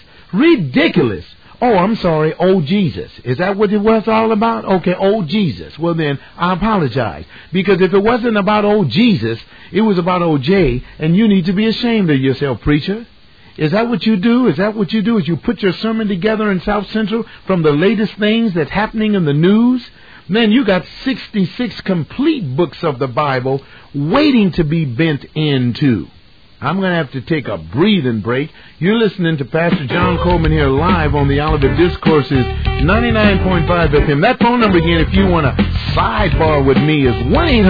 Oh, I'm sorry, oh Jesus. Is that what it was all about? Okay, oh Jesus. Well then, I apologize. Because if it wasn't about oh Jesus, it was about O.J., and you need to be ashamed of yourself, preacher. Is that what you do? Is you put your sermon together in South Central from the latest things that's happening in the news? Man, you got 66 complete books of the Bible waiting to be bent into. I'm going to have to take a breathing break. You're listening to Pastor John Coleman here live on the Olivet Discourses 99.5 FM. That phone number again, if you want to sidebar with me, is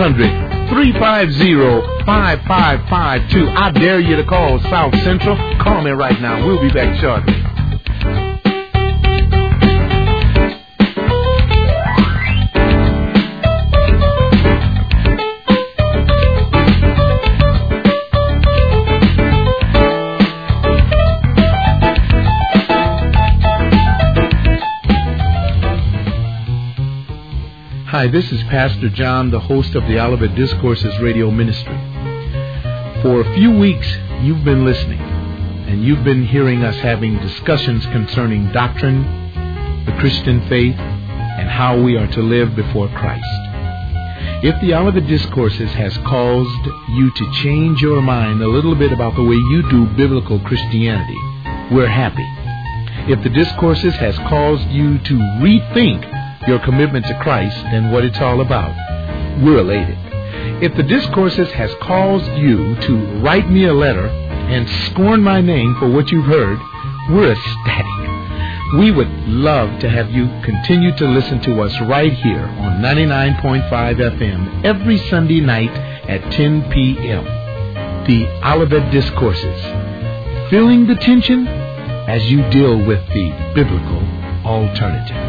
1-800-350-5552. I dare you to call South Central. Call me right now. We'll be back shortly. Hi, this is Pastor John, the host of the Olivet Discourses radio ministry. For a few weeks, you've been listening, and you've been hearing us having discussions concerning doctrine, the Christian faith, and how we are to live before Christ. If the Olivet Discourses has caused you to change your mind a little bit about the way you do biblical Christianity, we're happy. If the Discourses has caused you to rethink your commitment to Christ and what it's all about, we're elated. If the Discourses has caused you to write me a letter and scorn my name for what you've heard, we're ecstatic. We would love to have you continue to listen to us right here on 99.5 FM every Sunday night at 10 p.m. The Olivet Discourses, feeling the tension as you deal with the biblical alternative.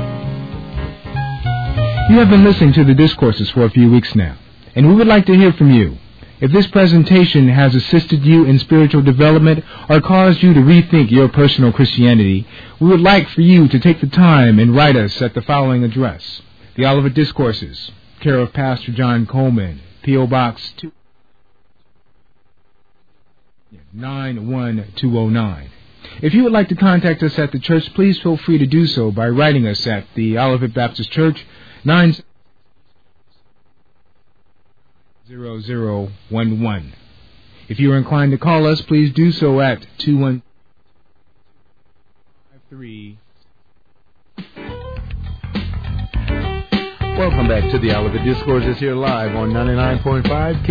You have been listening to the Discourses for a few weeks now, and we would like to hear from you. If this presentation has assisted you in spiritual development or caused you to rethink your personal Christianity, we would like for you to take the time and write us at the following address: The Olivet Discourses, care of Pastor John Coleman, P.O. Box 91209. If you would like to contact us at the church, please feel free to do so by writing us at the Olivet Baptist Church, 90011. If you are inclined to call us, please do so at 2153. Welcome back to the Olivet Discourses here live on 99.5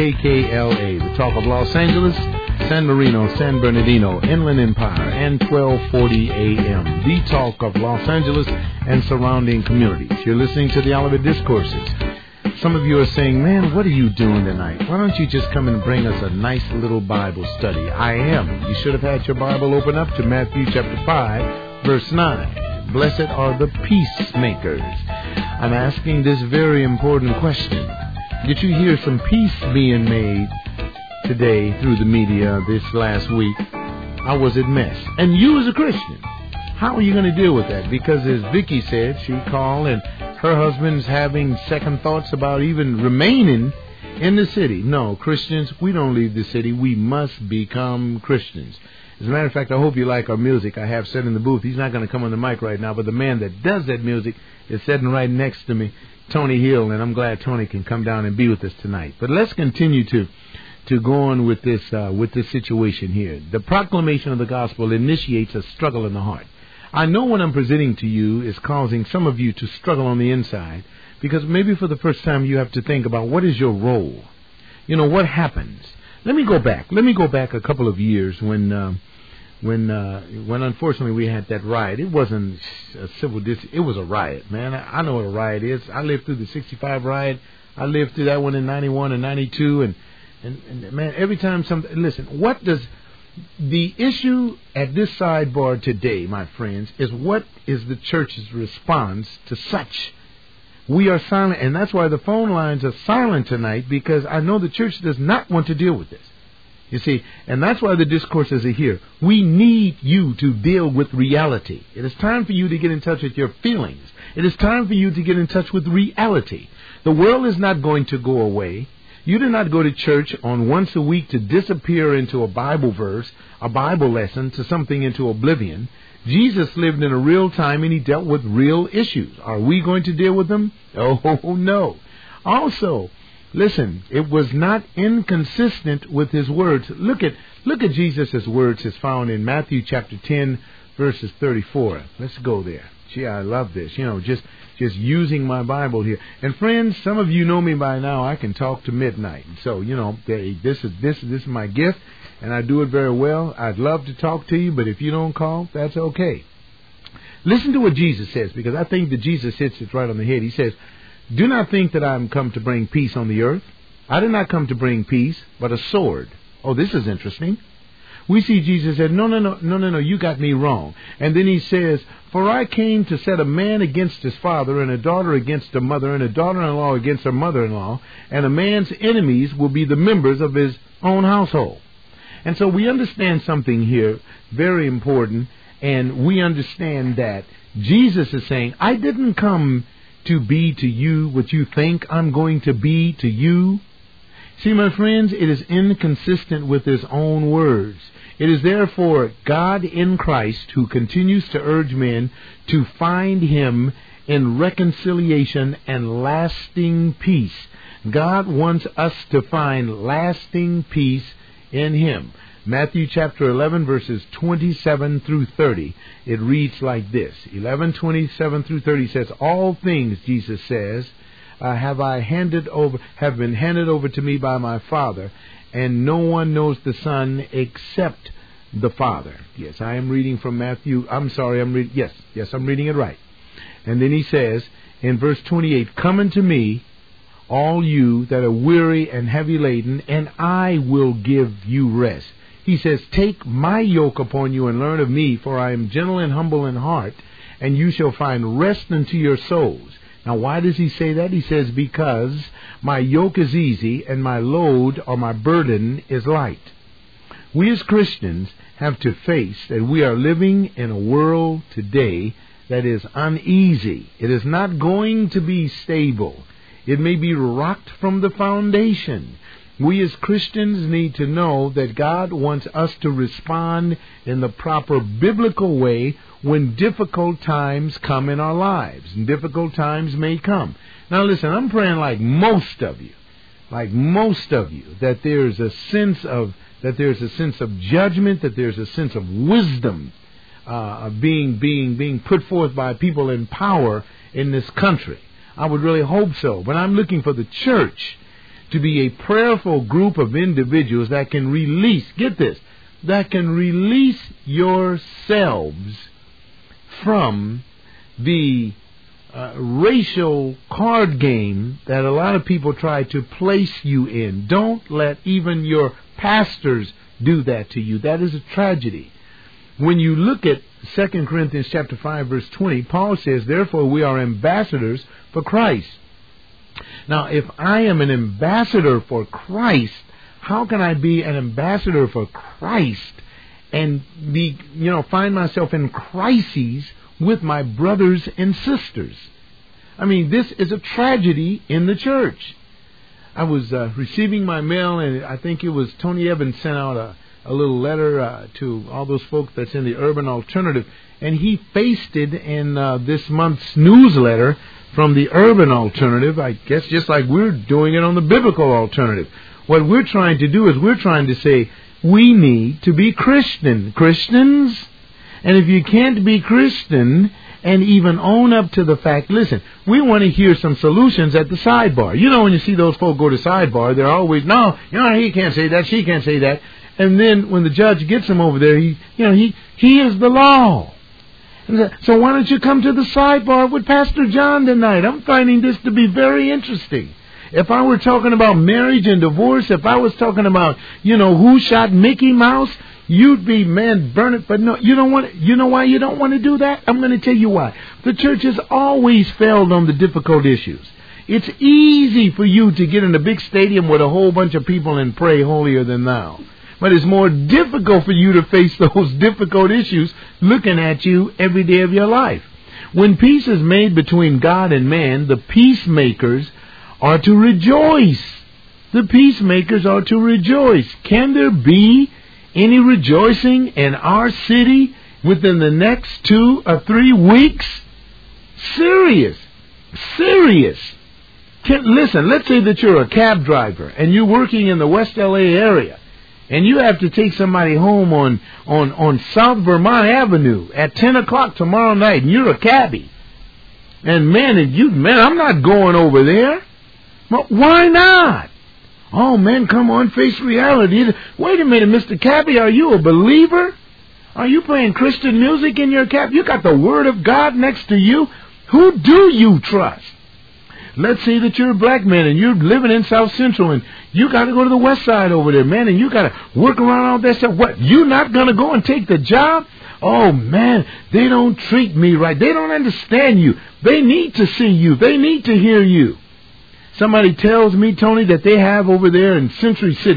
KKLA, the talk of Los Angeles, San Marino, San Bernardino, Inland Empire, and 1240 AM, the talk of Los Angeles and surrounding communities. You're listening to the Olivet Discourses. Some of you are saying, man, what are you doing tonight? Why don't you just come and bring us a nice little Bible study? I am. You should have had your Bible open up to Matthew chapter 5, verse 9. Blessed are the peacemakers. I'm asking this very important question. Did you hear some peace being made today through the media this last week? How was it messed? And you as a Christian, how are you going to deal with that? Because as Vicky said, she called and her husband's having second thoughts about even remaining in the city. No, Christians, we don't leave the city. We must become Christians. As a matter of fact, I hope you like our music. I have said in the booth, he's not going to come on the mic right now, but the man that does that music is sitting right next to me, Tony Hill, and I'm glad Tony can come down and be with us tonight. But let's continue to go on with this situation here. The proclamation of the gospel initiates a struggle in the heart. I know what I'm presenting to you is causing some of you to struggle on the inside, because maybe for the first time you have to think about what is your role. You know, what happens? Let me go back a couple of years when unfortunately we had that riot. It wasn't a it was a riot, man. I know what a riot is. I lived through the 65 riot. I lived through that one in 91 and 92, and man, every time listen, what does the issue at this sidebar today, my friends, is what is the church's response to such? We are silent, and that's why the phone lines are silent tonight, because I know the church does not want to deal with this. You see, and that's why the discourses are here. We need you to deal with reality. It is time for you to get in touch with your feelings. It is time for you to get in touch with reality. The world is not going to go away. You do not go to church on once a week to disappear into a Bible verse, a Bible lesson, to something into oblivion. Jesus lived in a real time and he dealt with real issues. Are we going to deal with them? Oh, no. Also, listen, it was not inconsistent with his words. Look at Jesus' words as found in Matthew chapter 10, verses 34. Let's go there. Gee, I love this. You know, just using my Bible here. And friends, some of you know me by now. I can talk to midnight. So, you know, this is my gift, and I do it very well. I'd love to talk to you, but if you don't call, that's okay. Listen to what Jesus says, because I think that Jesus hits it right on the head. He says, "Do not think that I am come to bring peace on the earth. I did not come to bring peace, but a sword." Oh, this is interesting. We see Jesus said, no, you got me wrong. And then he says, "For I came to set a man against his father, and a daughter against her mother, and a daughter-in-law against her mother-in-law, and a man's enemies will be the members of his own household." And so we understand something here very important, and we understand that Jesus is saying, I didn't come to be to you what you think I'm going to be to you. See, my friends, it is inconsistent with His own words. It is therefore God in Christ who continues to urge men to find Him in reconciliation and lasting peace. God wants us to find lasting peace in Him. Matthew chapter 11, verses 27 through 30. It reads like this. 11:27 through 30 says, "All things," Jesus says, have been handed over to me by my Father, and no one knows the Son except the Father. Yes, I am reading from Matthew. I'm reading it right. And then He says in verse 28, "Come unto me, all you that are weary and heavy laden, and I will give you rest." He says, "Take my yoke upon you and learn of me, for I am gentle and humble in heart, and you shall find rest unto your souls." Now, why does He say that? He says, because my yoke is easy and my load or my burden is light. We as Christians have to face that we are living in a world today that is uneasy. It is not going to be stable. It may be rocked from the foundation. We as Christians need to know that God wants us to respond in the proper biblical way when difficult times come in our lives. And difficult times may come. Now listen, I'm praying like most of you, that there's a sense of judgment, that there's a sense of wisdom being put forth by people in power in this country. I would really hope so. But I'm looking for the church to be a prayerful group of individuals that can release, get this, that can release yourselves from the racial card game that a lot of people try to place you in. Don't let even your pastors do that to you. That is a tragedy. When you look at 2 Corinthians chapter 5, verse 20, Paul says, "Therefore we are ambassadors for Christ." Now, if I am an ambassador for Christ, how can I be an ambassador for Christ and find myself in crises with my brothers and sisters? I mean, this is a tragedy in the church. I was receiving my mail, and I think it was Tony Evans sent out a little letter to all those folks that's in the Urban Alternative, and he pasted in this month's newsletter from the Urban Alternative, I guess just like we're doing it on the Biblical Alternative. What we're trying to do is we're trying to say we need to be Christians. And if you can't be Christian and even own up to the fact, listen, we want to hear some solutions at the sidebar. You know, when you see those folks go to sidebar, they're always, no, he can't say that, she can't say that. And then when the judge gets him over there, he is the law. So why don't you come to the sidebar with Pastor John tonight? I'm finding this to be very interesting. If I were talking about marriage and divorce, if I was talking about, who shot Mickey Mouse, you'd be, man, burn it. But no, you don't want. You know why you don't want to do that? I'm going to tell you why. The church has always failed on the difficult issues. It's easy for you to get in a big stadium with a whole bunch of people and pray holier than thou. But it's more difficult for you to face those difficult issues looking at you every day of your life. When peace is made between God and man, the peacemakers are to rejoice. The peacemakers are to rejoice. Can there be any rejoicing in our city within the next 2 or 3 weeks? Serious. Listen, let's say that you're a cab driver and you're working in the West LA area, and you have to take somebody home on South Vermont Avenue at 10 o'clock tomorrow night, and you're a cabbie. And man, I'm not going over there. Well, why not? Oh man, come on, face reality. Wait a minute, Mr. Cabbie, are you a believer? Are you playing Christian music in your cab? You got the Word of God next to you. Who do you trust? Let's say that you're a black man and you're living in South Central and you got to go to the West Side over there, man, and you got to work around all that stuff. What, you not going to go and take the job? Oh, man, they don't treat me right. They don't understand you. They need to see you. They need to hear you. Somebody tells me, Tony, that they have over there in Century City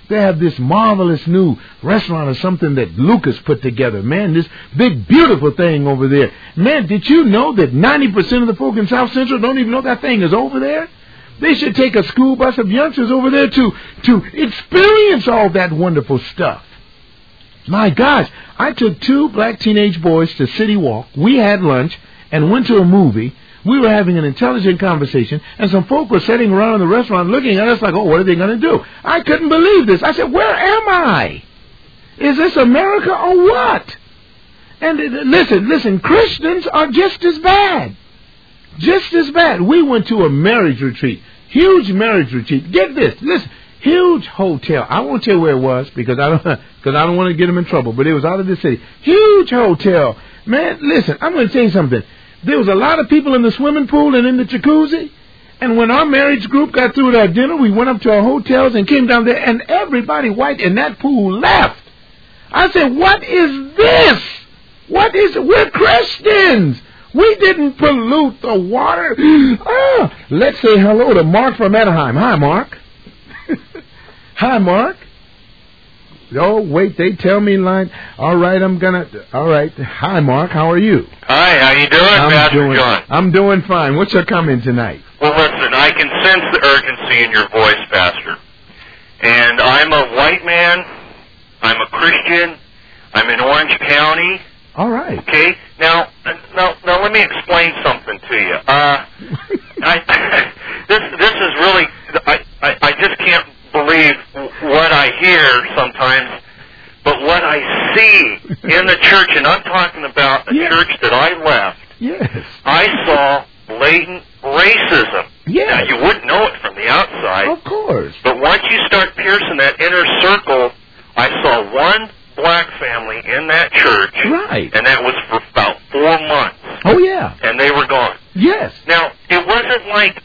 They have this marvelous new restaurant or something that Lucas put together. Man, this big, beautiful thing over there. Man, did you know that 90% of the folk in South Central don't even know that thing is over there? They should take a school bus of youngsters over there to experience all that wonderful stuff. My gosh, I took 2 black teenage boys to City Walk. We had lunch and went to a movie. We were having an intelligent conversation, and some folk were sitting around in the restaurant looking at us like, oh, what are they going to do? I couldn't believe this. I said, where am I? Is this America or what? And listen, Christians are just as bad. Just as bad. We went to a marriage retreat, huge marriage retreat. Get this, listen, huge hotel. I won't tell you where it was because I don't want to get them in trouble, but it was out of the city. Huge hotel. Man, listen, I'm going to tell you something. There was a lot of people in the swimming pool and in the jacuzzi. And when our marriage group got through with our dinner, we went up to our hotels and came down there, and everybody white in that pool left. I said, what is this? What is it? We're Christians. We didn't pollute the water. Let's say hello to Mark from Anaheim. Hi, Mark. Hi, Mark. Oh, wait, they tell me line. All right, all right. Hi, Mark, how are you? Hi, how you doing, Pastor John? I'm doing fine. What's your comment tonight? Well, listen, I can sense the urgency in your voice, Pastor. And I'm a white man. I'm a Christian. I'm in Orange County. All right. Okay. Now, let me explain something to you. This is really, I just can't believe what I hear sometimes, but what I see in the church, and I'm talking about the church that I left. Yes. I saw blatant racism. Yes. Now, you wouldn't know it from the outside. Of course. But once you start piercing that inner circle, I saw one black family in that church. Right. And that was for about 4 months. Oh, yeah. And they were gone. Yes. Now, it wasn't like,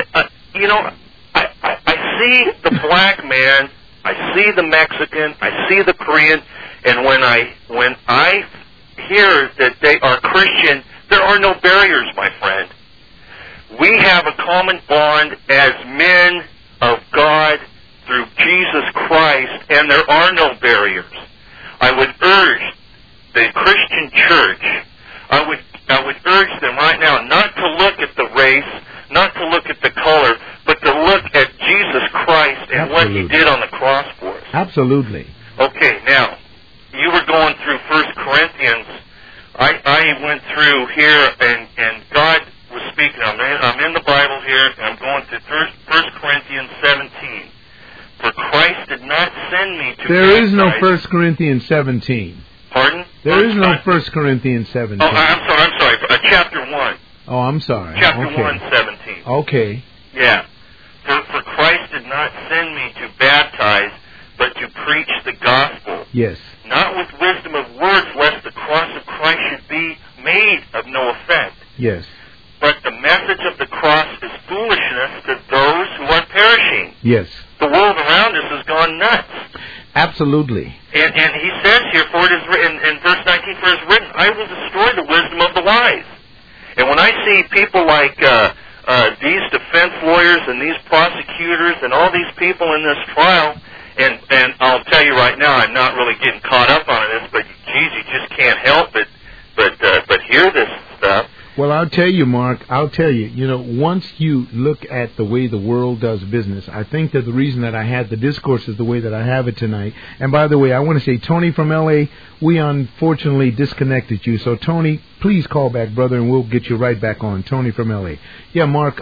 I see the black man, I see the Mexican, I see the Korean, and when I hear that they are Christian, there are no barriers, my friend. We have a common bond as men of God through Jesus Christ, and there are no barriers. I would urge the Christian church, I would urge them right now not to look at the race, not to look at the color, but to look at Jesus Christ and what He did on the cross for us. Absolutely. Okay, now, you were going through 1 Corinthians. I went through here, and God was speaking. I'm in the Bible here, and I'm going to 1 Corinthians 17. For Christ did not send me to There is no 1 Corinthians 17. Pardon? There is no 1 Corinthians 17. Oh, I'm sorry. Chapter 1. Oh, I'm sorry. Chapter okay. 1, 17. Okay. Yeah. For Christ did not send me to baptize, but to preach the gospel. Yes. Not with wisdom of words, lest the cross of Christ should be made of no effect. Yes. But the message of the cross is foolishness to those who are perishing. Yes. The world around us has gone nuts. Absolutely. And he says here, for it is written, in verse 19, for it is written, I will destroy the wisdom of the wise. And when I see people like these defense lawyers and these prosecutors and all these people in this trial, and I'll tell you right now, I'm not really getting caught up on this, but geez, you just can't help it but hear this stuff. Well, I'll tell you, Mark, once you look at the way the world does business, I think that the reason that I had the discourse is the way that I have it tonight. And by the way, I want to say, Tony from L.A., we unfortunately disconnected you. So, Tony, please call back, brother, and we'll get you right back on. Tony from L.A. Yeah, Mark,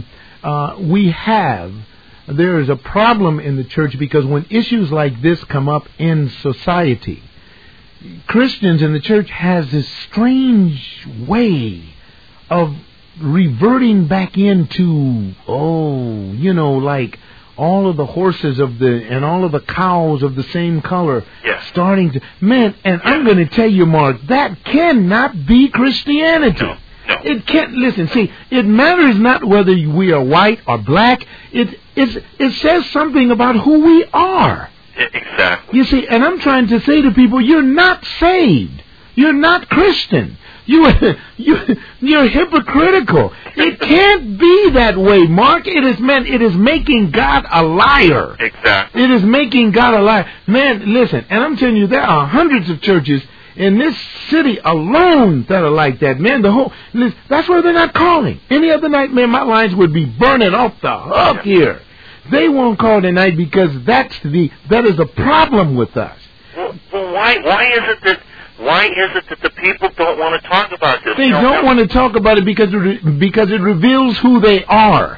there is a problem in the church because when issues like this come up in society, Christians in the church has this strange way of reverting back into, like all of the horses and all of the cows of the same color, starting to, and I'm going to tell you, Mark, that cannot be Christianity. No. It can't, listen, see, it matters not whether we are white or black, it says something about who we are. Exactly. You see, and I'm trying to say to people, you're not saved. You're not Christian. You're hypocritical. It can't be that way, Mark. It is making God a liar. Exactly. It is making God a liar. Man, listen, and I'm telling you, there are hundreds of churches in this city alone that are like that, man. That's why they're not calling. Any other night, man, my lines would be burning off the hook here. They won't call tonight because that is a problem with us. Well, why is it that the people don't want to talk about this? They don't want to talk about it because it reveals who they are.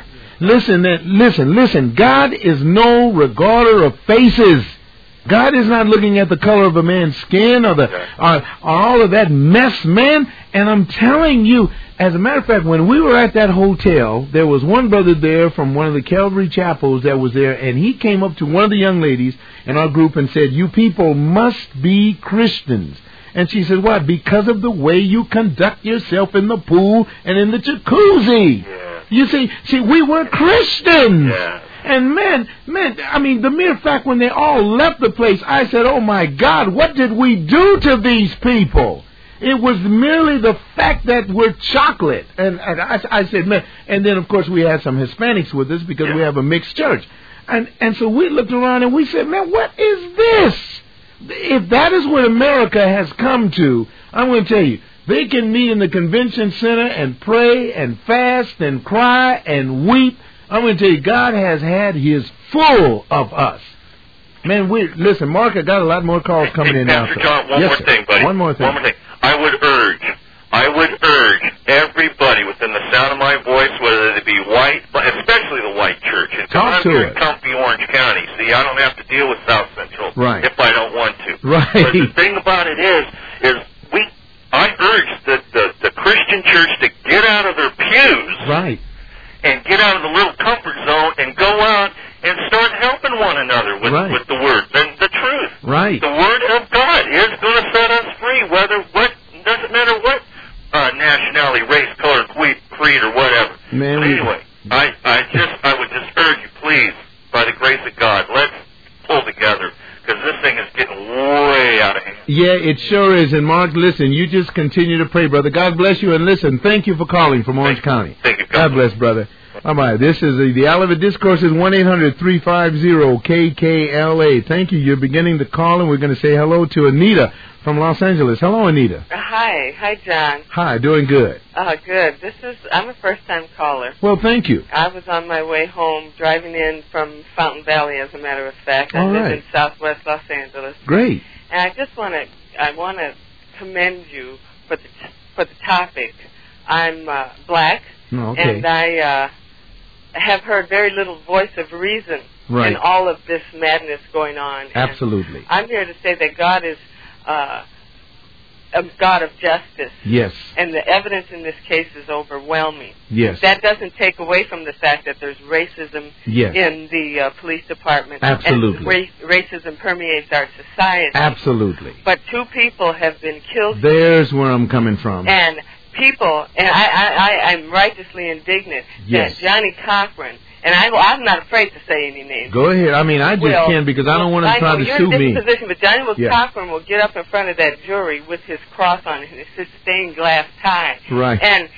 Listen. God is no regarder of faces. God is not looking at the color of a man's skin or all of that mess, man. And I'm telling you, as a matter of fact, when we were at that hotel, there was one brother there from one of the Calvary chapels that was there, and he came up to one of the young ladies in our group and said, "You people must be Christians." And she said, "Why?" "Because of the way you conduct yourself in the pool and in the jacuzzi." Yeah. You see, we were Christians. Yeah. And man, I mean, the mere fact when they all left the place, I said, "Oh my God, what did we do to these people?" It was merely the fact that we're chocolate. And I said, man, and then of course we had some Hispanics with us because we have a mixed church. And so we looked around and we said, man, what is this? If that is what America has come to, I'm going to tell you, they can meet in the convention center and pray and fast and cry and weep. I'm going to tell you, God has had His full of us. Man, listen, Mark, I got a lot more calls coming in now. Pastor John, one more thing, buddy. One more thing. I would urge everybody within the sound of my voice, whether they be white, especially the white church, and talk to it. Comfy Orange County. See, I don't have to deal with South Central if I don't want to. Right. But the thing about it is I urge the Christian church to get out of their pews. Right. And get out of the little comfort zone and go out and start helping one another with the Word and the truth. Right. The Word of God is going to set us free, doesn't matter what nationality, race, color, creed, or whatever. Man, but anyway, I would just urge you, please, by the grace of God, let's pull together, because this thing is getting way out of hand. Yeah, it sure is. And Mark, listen, you just continue to pray, brother. God bless you. And listen, thank you for calling from Orange County. Thank you. God bless, brother. All right, this is the Olivet Discourses, 1-800-350-KKLA. Thank you. You're beginning to call, and we're going to say hello to Anita from Los Angeles. Hello, Anita. Hi, John. Hi, doing good. Good. I'm a first-time caller. Well, thank you. I was on my way home, driving in from Fountain Valley, as a matter of fact. I live in Southwest Los Angeles. Great. And I want to commend you for the topic. I'm black, and I have heard very little voice of reason in all of this madness going on. Absolutely. And I'm here to say that God is a God of justice. Yes. And the evidence in this case is overwhelming. Yes. That doesn't take away from the fact that there's racism in the police department. Absolutely. And racism permeates our society. Absolutely. But 2 people have been killed. There's where I'm coming from. And I'm righteously indignant that Johnny Cochran, and I'm not afraid to say any names. Go ahead. I mean, I just can because I don't want to try to sue me. You're in a position, but Johnny Cochran will get up in front of that jury with his cross on and his stained glass tie. Right. And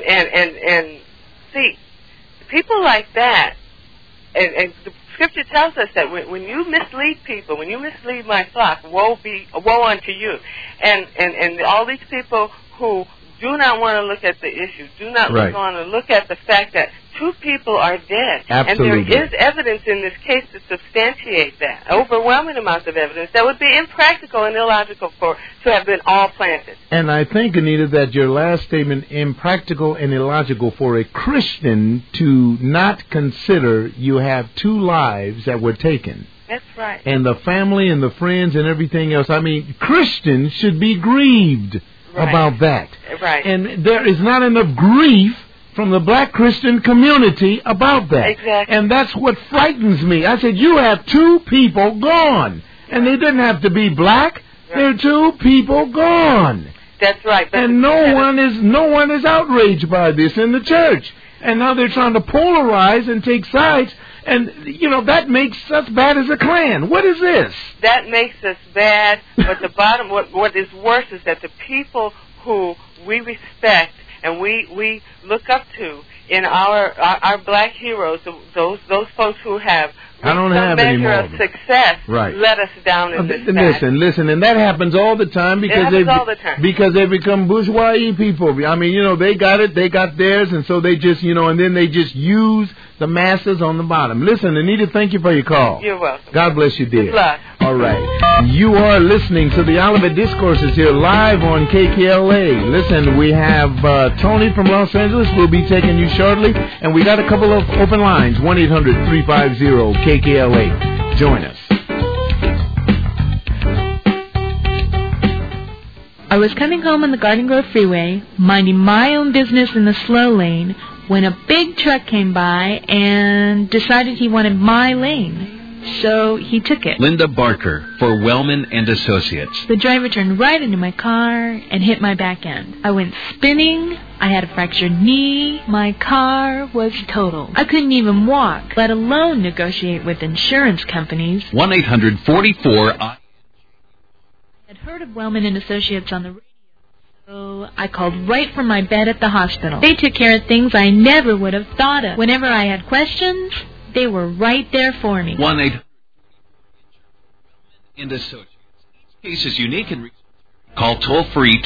see, people like that, and the Scripture tells us that when you mislead people, when you mislead my flock, woe unto you. And all these people who do not want to look at the issue, do not want to look at the fact that 2 people are dead. Absolutely. And there is evidence in this case to substantiate that. Overwhelming amounts of evidence that would be impractical and illogical to have been all planted. And I think, Anita, that your last statement, impractical and illogical for a Christian to not consider you have 2 lives that were taken. That's right. And the family and the friends and everything else. I mean, Christians should be grieved about that. Right. And there is not enough grief from the black Christian community about that. Exactly. And that's what frightens me. I said, you have 2 people gone. And they didn't have to be black. Right. They're 2 people gone. That's right. But and no one is outraged by this in the church. And now they're trying to polarize and take sides. And, that makes us bad as a clan. What is this? That makes us bad, but what is worse is that the people who we respect and we look up to in our black heroes, those folks who have I don't have any more of success let us down in this Listen, and that happens all the time because they become bourgeois people. I mean, you know, they got it, they got theirs, and so they just, you know, and then they just use the masses on the bottom. Listen, Anita, thank you for your call. You're welcome. God bless you, dear. Good luck. All right. You are listening to the Olivet Discourses here live on KKLA. Listen, we have Tony from Los Angeles. We'll be taking you shortly, and we got a couple of open lines, 1-800-350-KKLA. Join us. I was coming home on the Garden Grove Freeway, minding my own business in the slow lane, when a big truck came by and decided he wanted my lane. So he took it. Linda Barker for Wellman and Associates. The driver turned right into my car and hit my back end. I went spinning. I had a fractured knee. My car was totaled. I couldn't even walk, let alone negotiate with insurance companies. 1-800-44... I had heard of Wellman and Associates on the radio, so I called right from my bed at the hospital. They took care of things I never would have thought of. Whenever I had questions, they were right there for me. 1-800 and Associates. Each case is unique and call toll free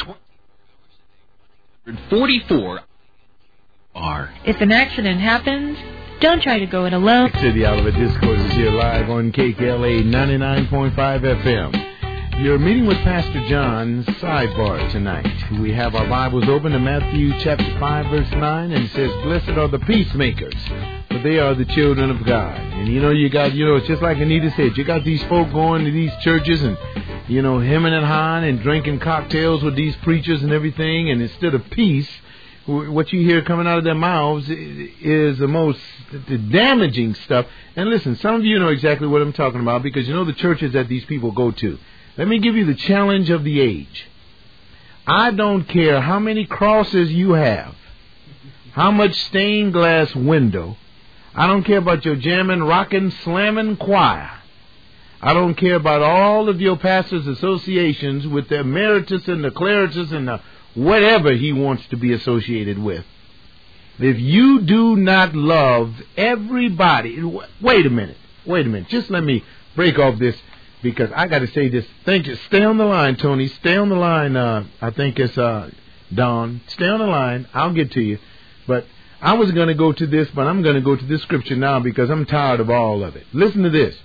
24-44-R. If an accident happens, don't try to go it alone. To the Olivet Discourses here live on KKLA 99.5 FM. You're meeting with Pastor John Sidebar tonight. We have our Bibles open to Matthew chapter 5, verse 9, and it says, "Blessed are the peacemakers, for they are the children of God." And it's just like Anita said, you got these folk going to these churches and, hemming and hawing and drinking cocktails with these preachers and everything, and instead of peace, what you hear coming out of their mouths is the most damaging stuff. And listen, some of you know exactly what I'm talking about because you know the churches that these people go to. Let me give you the challenge of the age. I don't care how many crosses you have, how much stained glass window. I don't care about your jamming, rocking, slamming choir. I don't care about all of your pastors' associations with the emeritus and the cleritus and the whatever he wants to be associated with. If you do not love everybody... Wait a minute. Just let me break off this. Because I got to say this. Thank you. Stay on the line, Tony. Stay on the line. I think it's Don. Stay on the line. I'll get to you. But I was going to go to this, but I'm going to go to this scripture now because I'm tired of all of it. Listen to this.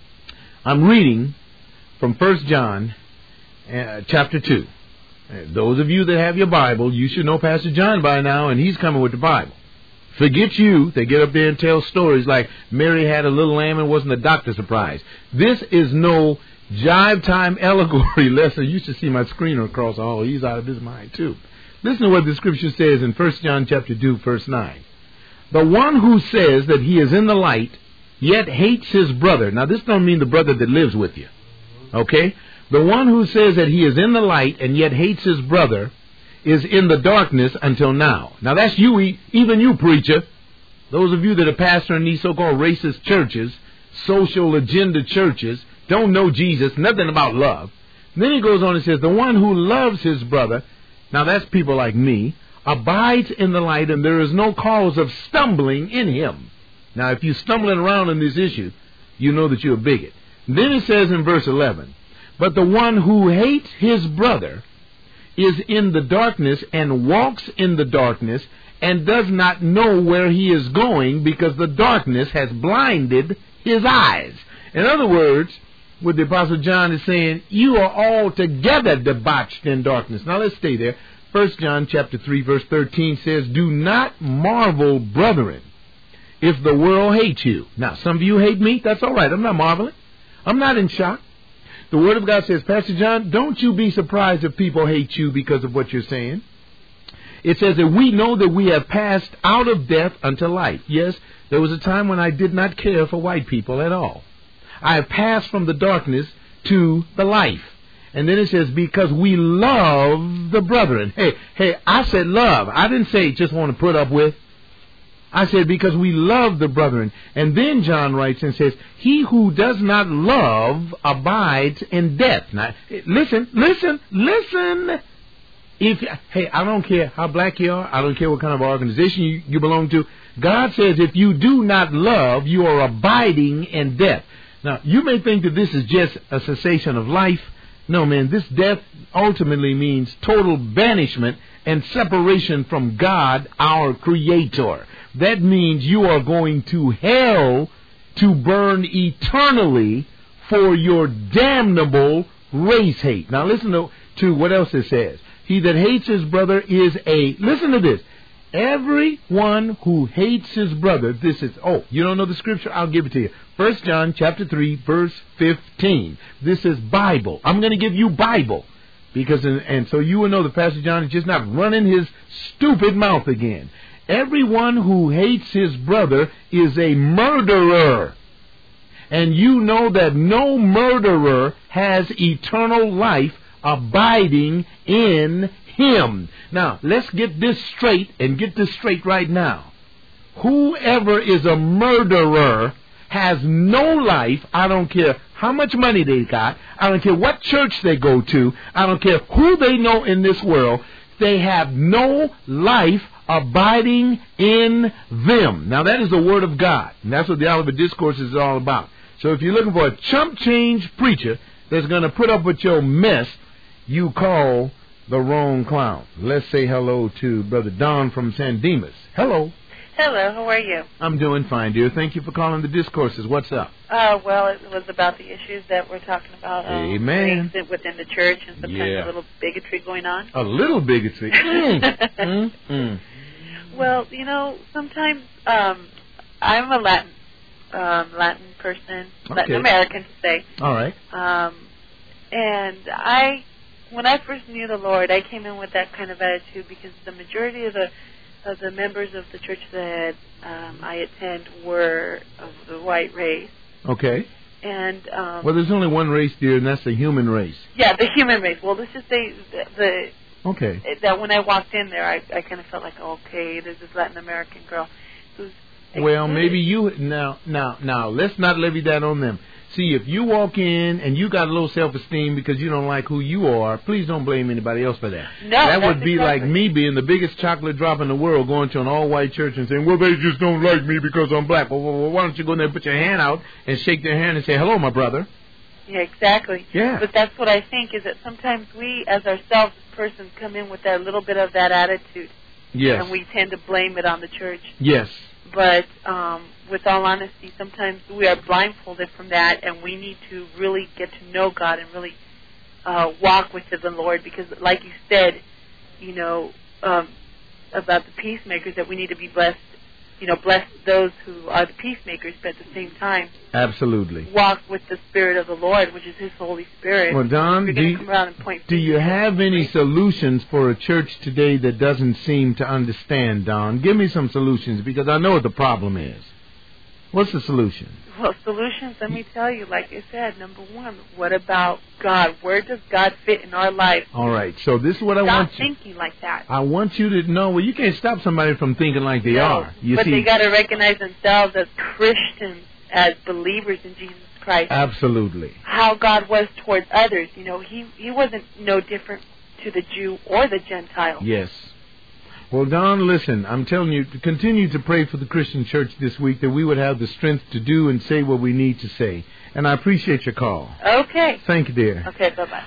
I'm reading from 1 John chapter 2. Those of you that have your Bible, you should know Pastor John by now, and he's coming with the Bible. Forget you. They get up there and tell stories like Mary had a little lamb and wasn't a doctor surprised. This is no jive time allegory lesson. You should see my screen across the hall. He's out of his mind too. Listen to what the scripture says in 1 John chapter 2, verse 9. The one who says that he is in the light, yet hates his brother. Now this don't mean the brother that lives with you. Okay? The one who says that he is in the light and yet hates his brother is in the darkness until now. Now that's you, even you, preacher. Those of you that are pastoring these so-called racist churches, social agenda churches, don't know Jesus, nothing about love. And then he goes on and says, the one who loves his brother, now that's people like me, abides in the light and there is no cause of stumbling in him. Now if you're stumbling around in this issue, you know that you're a bigot. And then it says in verse 11, but the one who hates his brother is in the darkness and walks in the darkness and does not know where he is going because the darkness has blinded his eyes. In other words, what the Apostle John is saying, you are altogether debauched in darkness. Now let's stay there. 1 John chapter 3 verse 13 says, do not marvel, brethren, if the world hates you. Now some of you hate me. That's all right. I'm not marveling. I'm not in shock. The Word of God says, Pastor John, don't you be surprised if people hate you because of what you're saying. It says that we know that we have passed out of death unto life. Yes, there was a time when I did not care for white people at all. I have passed from the darkness to the life. And then it says, because we love the brethren. Hey, I said love. I didn't say just want to put up with. I said because we love the brethren. And then John writes and says, he who does not love abides in death. Now, listen. Hey, I don't care how black you are. I don't care what kind of organization you belong to. God says if you do not love, you are abiding in death. Now, you may think that this is just a cessation of life. No, man, this death ultimately means total banishment and separation from God, our Creator. That means you are going to hell to burn eternally for your damnable race hate. Now, listen to what else it says. He that hates his brother is listen to this. Everyone who hates his brother, you don't know the scripture? I'll give it to you. 1 John chapter 3, verse 15. This is Bible. I'm going to give you Bible. And so you will know that Pastor John is just not running his stupid mouth again. Everyone who hates his brother is a murderer. And you know that no murderer has eternal life abiding in him. Now, let's get this straight and get this straight right now. Whoever is a murderer has no life. I don't care how much money they got. I don't care what church they go to. I don't care who they know in this world. They have no life abiding in them. Now, that is the Word of God. And that's what the Olivet Discourse is all about. So if you're looking for a chump change preacher that's going to put up with your mess, you call the wrong clown. Let's say hello to Brother Don from San Dimas. Hello. Hello, how are you? I'm doing fine, dear. Thank you for calling the Discourses. What's up? Well, it was about the issues that we're talking about. Amen. Within the church and sometimes a little bigotry going on. A little bigotry? Well, you know, sometimes I'm a Latin person, Latin American to say. All right. And when I first knew the Lord, I came in with that kind of attitude because the majority of the members of the church that I attend were of the white race. Okay. And well, there's only one race, dear, and that's the human race. Yeah, the human race. Well, let's just say okay. That when I walked in there, I kind of felt like, okay, there's this Latin American girl who's. Well, maybe you now. Let's not levy that on them. See, if you walk in and you got a little self-esteem because you don't like who you are, please don't blame anybody else for that. No, that would be like me being the biggest chocolate drop in the world, going to an all-white church and saying, well, they just don't like me because I'm black. Well, why don't you go in there and put your hand out and shake their hand and say, hello, my brother. Yeah, exactly. Yeah. But that's what I think is that sometimes we, as ourselves, persons, come in with that little bit of that attitude. Yes. And we tend to blame it on the church. Yes. But with all honesty, sometimes we are blindfolded from that, and we need to really get to know God and really walk with the Lord. Because, like you said, you know, about the peacemakers, that we need to be blessed. You know, bless those who are the peacemakers, but at the same time, absolutely walk with the Spirit of the Lord, which is His Holy Spirit. Well, Don, do you have any solutions for a church today that doesn't seem to understand, Don? Give me some solutions, because I know what the problem is. What's the solution? Well, solutions, let me tell you, like I said, number one, what about God? Where does God fit in our life? All right, so this is what I want you... Stop thinking like that. I want you to know, well, you can't stop somebody from thinking like they are. But they got to recognize themselves as Christians, as believers in Jesus Christ. Absolutely. How God was towards others. You know, He wasn't no different to the Jew or the Gentile. Yes. Well, Don, listen, I'm telling you, to continue to pray for the Christian church this week, that we would have the strength to do and say what we need to say. And I appreciate your call. Okay. Thank you, dear. Okay, bye-bye.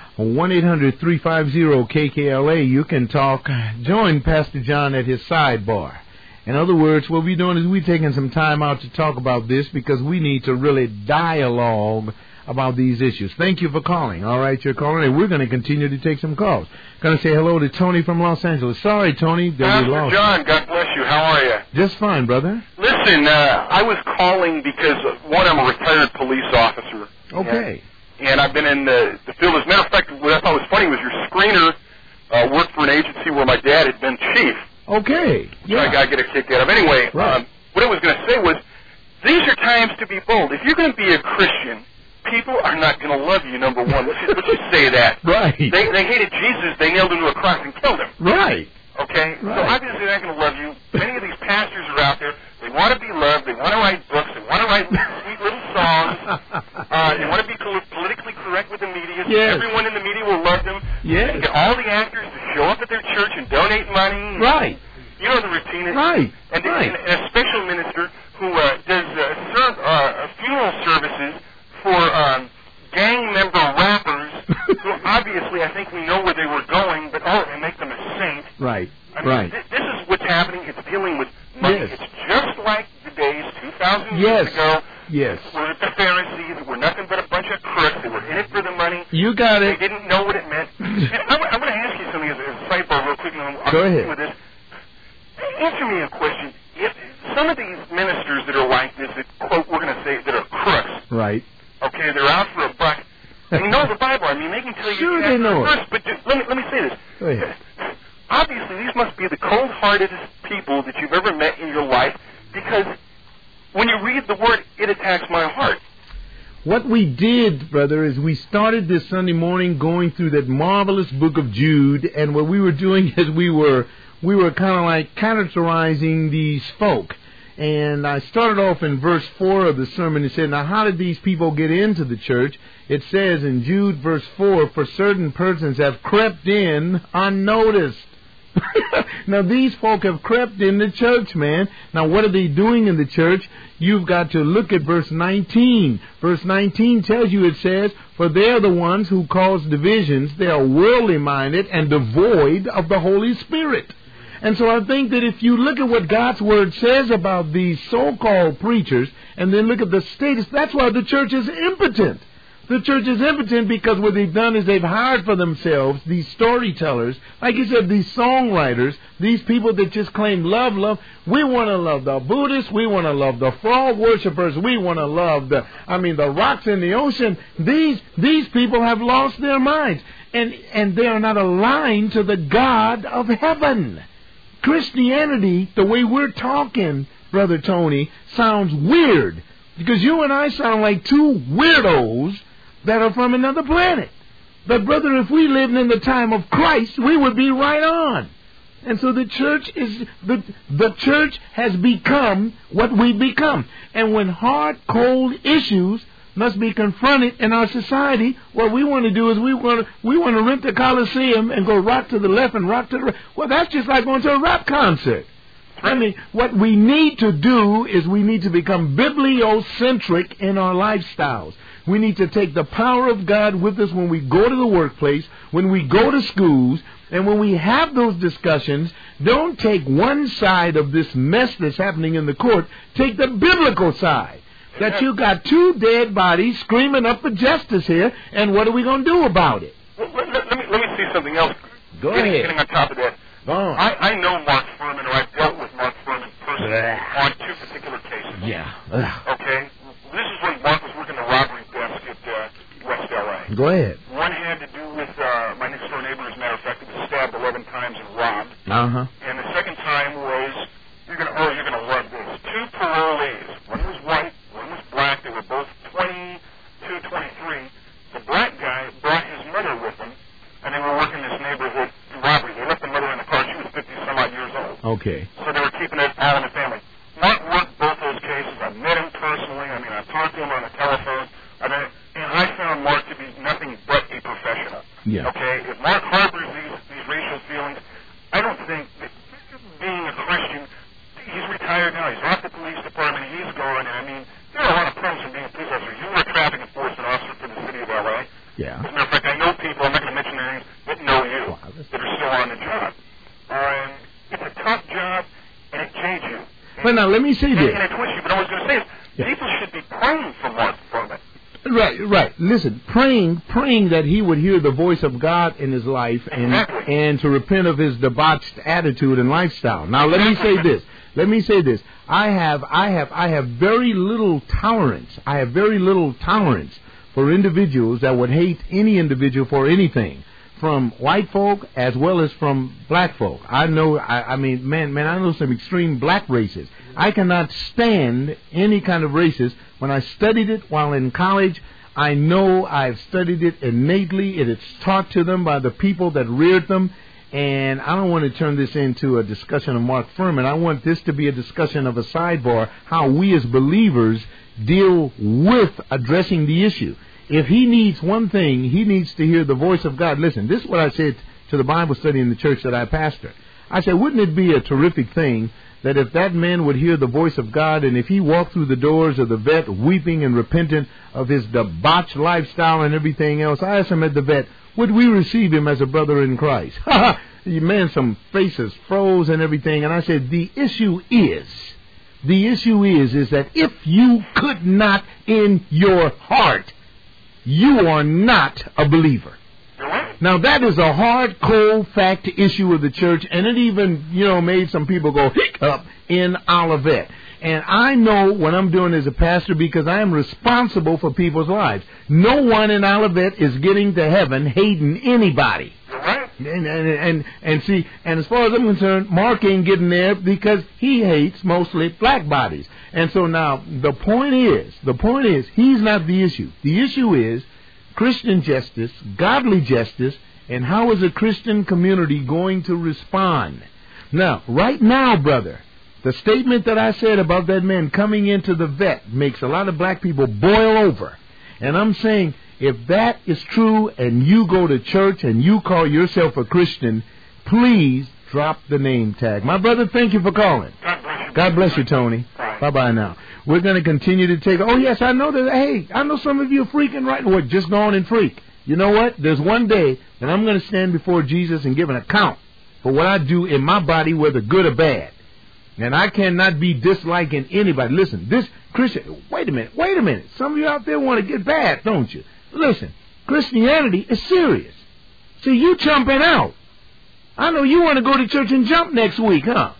1-800-350-KKLA. You can talk. Join Pastor John at his sidebar. In other words, what we're doing is we're taking some time out to talk about this because we need to really dialogue about these issues. Thank you for calling. All right, you're calling, and we're going to continue to take some calls. Going to say hello to Tony from Los Angeles. Sorry, Tony, that Pastor we lost. John, God bless you. How are you? Just fine, brother. Listen, I was calling because, one, I'm a retired police officer. Okay. And I've been in the field. As a matter of fact, what I thought was funny was your screener worked for an agency where my dad had been chief. Okay. Yeah. So I got to get a kick out of. Anyway, right. What I was going to say was, these are times to be bold. If you're going to be a Christian, people are not going to love you, number one. Let's just say that. Right. They hated Jesus. They nailed him to a cross and killed him. Right. Okay? Right. So obviously they're not going to love you. Many of these pastors are out there. They want to be loved. They want to write books. They want to write sweet little songs. They want to be politically correct with the media. So yes. Everyone in the media will love them. Yes. They get all the actors to show up at their donate money. Right. You know the routine is. Right. And a special minister who does funeral services for gang member rappers who obviously I think we know where they were going, but and make them a saint. Right. I mean, this is what's happening. It's dealing with money. Yes. It's just like the days 2,000 years ago. Yes. Where the Pharisees were nothing but a bunch of crooks. They were in it for the money. You got it. They didn't know what it meant. I'm going to ask you something as a sidebar real quick. And Go ahead. With this. Answer me a question. If some of these ministers that are like this, that quote, we're going to say that are crooks. Right. Okay, they're out for a buck. They know the Bible. I mean, they can tell you. Sure, they know it. But let me say this. Go ahead. Obviously, these must be the cold-heartedest people that you've ever met in your life, because when you read the Word, it attacks my heart. What we did, brother, is we started this Sunday morning going through that marvelous book of Jude, and what we were doing is we were kind of like characterizing these folk. And I started off in verse 4 of the sermon. It said, now how did these people get into the church? It says in Jude verse 4, for certain persons have crept in unnoticed. Now these folk have crept in the church, man. Now what are they doing in the church? You've got to look at verse 19. Verse 19 tells you, it says, for they are the ones who cause divisions. They are worldly minded and devoid of the Holy Spirit. And so I think that if you look at what God's Word says about these so-called preachers, and then look at the status, that's why the church is impotent. The church is impotent because what they've done is they've hired for themselves these storytellers, like you said, these songwriters, these people that just claim love. We want to love the Buddhists. We want to love the frog worshipers. We want to love the rocks in the ocean. These people have lost their minds, and they are not aligned to the God of heaven. Christianity, the way we're talking, Brother Tony, sounds weird. Because you and I sound like two weirdos that are from another planet. But, brother, if we lived in the time of Christ, we would be right on. And so the church has become what we've become. And when hard, cold issues must be confronted in our society, what we want to do is we want to rent the Coliseum and go rock to the left and rock to the right. Well, that's just like going to a rap concert. I mean, what we need to do is we need to become bibliocentric in our lifestyles. We need to take the power of God with us when we go to the workplace, when we go to schools, and when we have those discussions. Don't take one side of this mess that's happening in the court. Take the biblical side. That you got two dead bodies screaming up for justice here, and what are we going to do about it? Well, let me see something else. Go ahead. Getting on top of that. I know Mark Furman, or I've dealt with Mark Furman personally on two particular cases. Yeah. Okay? This is when Mark was working the robbery desk at West L.A. Go ahead. One had to do with my next-door neighbor, as a matter of fact, who was stabbed 11 times and robbed. Uh-huh. And the second time was, you're going to love this, two parolees. One was white, one was black. They were both 22, 23. The black guy brought his mother with him, and they were working this neighborhood robbery. They left the mother in the car. She was 50-some-odd years old. Okay. So they were keeping it all in the family. Mark worked both those cases. I met him personally. I mean, I talked to him on the telephone. And I found Mark to be nothing but a professional. Yeah. Okay? If Mark harbors these racial feelings, I don't think that being a Christian, he's retired now. He's off the police department. He's gone. And, I mean, there are a lot of pros from being a police officer. You were a traffic enforcement officer for the city of L.A. Yeah. As a matter of fact, I know people, I'm not going to mention names, that know you, that are still on the job. It's a tough job, and it changes you. But now, let me say this. And it twists you, but I was going to say is, people should be praying for Mark Furman. Right. Listen, praying that he would hear the voice of God in his life and to repent of his debauched attitude and lifestyle. Now, let me say this. I have very little tolerance. I have very little tolerance for individuals that would hate any individual for anything, from white folk as well as from black folk. I know, I know some extreme black races. I cannot stand any kind of races. When I studied it while in college, I know I've studied it innately. It is taught to them by the people that reared them. And I don't want to turn this into a discussion of Mark Furman. I want this to be a discussion of a sidebar, how we as believers deal with addressing the issue. If he needs one thing, he needs to hear the voice of God. Listen, this is what I said to the Bible study in the church that I pastor. I said, wouldn't it be a terrific thing that if that man would hear the voice of God, and if he walked through the doors of the vet weeping and repentant of his debauched lifestyle and everything else, I asked him at the vet, would we receive him as a brother in Christ? Man, some faces froze and everything. And I said, the issue is that if you could not in your heart, you are not a believer. Now, that is a hard, cold fact issue of the church, and it even, made some people go hiccup in Olivet. And I know what I'm doing as a pastor because I am responsible for people's lives. No one in Olivet is getting to heaven hating anybody. And see, and as far as I'm concerned, Mark ain't getting there because he hates mostly black bodies. And so now, the point is, he's not the issue. The issue is Christian justice, godly justice, and how is a Christian community going to respond? Now, right now, brother, the statement that I said about that man coming into the vet makes a lot of black people boil over. And I'm saying, if that is true and you go to church and you call yourself a Christian, please drop the name tag. My brother, thank you for calling. God bless you, Tony. Bye-bye now. We're going to continue to take... Oh, yes, I know that... Hey, I know some of you are freaking right. What, just go on and freak. You know what? There's one day that I'm going to stand before Jesus and give an account for what I do in my body, whether good or bad. And I cannot be disliking anybody. Listen, this Christian... Wait a minute. Some of you out there want to get bad, don't you? Listen, Christianity is serious. See, you jumping out. I know you want to go to church and jump next week, huh?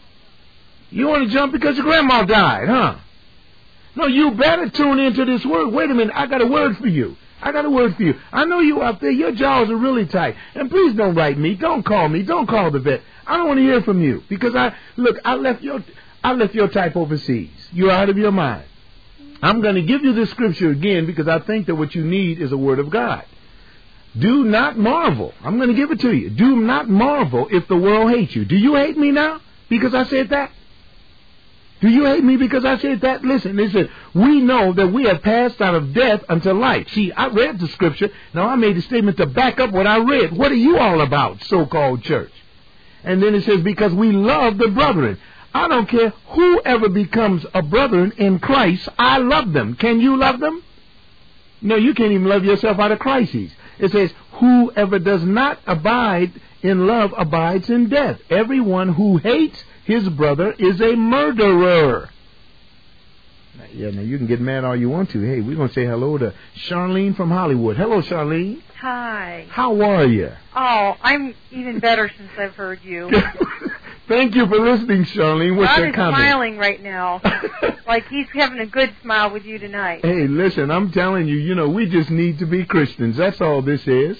You want to jump because your grandma died, huh? No, you better tune into this word. Wait a minute, I got a word for you. I know you out there, your jaws are really tight. And please don't write me. Don't call me. Don't call the vet. I don't want to hear from you. Because I left your type overseas. You're out of your mind. I'm going to give you this scripture again because I think that what you need is a word of God. Do not marvel. I'm going to give it to you. Do not marvel if the world hates you. Do you hate me now because I said that? Do you hate me because I said that? Listen, we know that we have passed out of death unto life. See, I read the scripture. Now, I made a statement to back up what I read. What are you all about, so-called church? And then it says, because we love the brethren. I don't care whoever becomes a brethren in Christ, I love them. Can you love them? No, you can't even love yourself out of crises. It says, whoever does not abide in love abides in death. Everyone who hates his brother is a murderer. Yeah, now you can get mad all you want to. Hey, we're going to say hello to Charlene from Hollywood. Hello, Charlene. Hi. How are you? Oh, I'm even better since I've heard you. Thank you for listening, Charlene. What's your comment? Rod's smiling right now. Like he's having a good smile with you tonight. Hey, listen, I'm telling you, we just need to be Christians. That's all this is.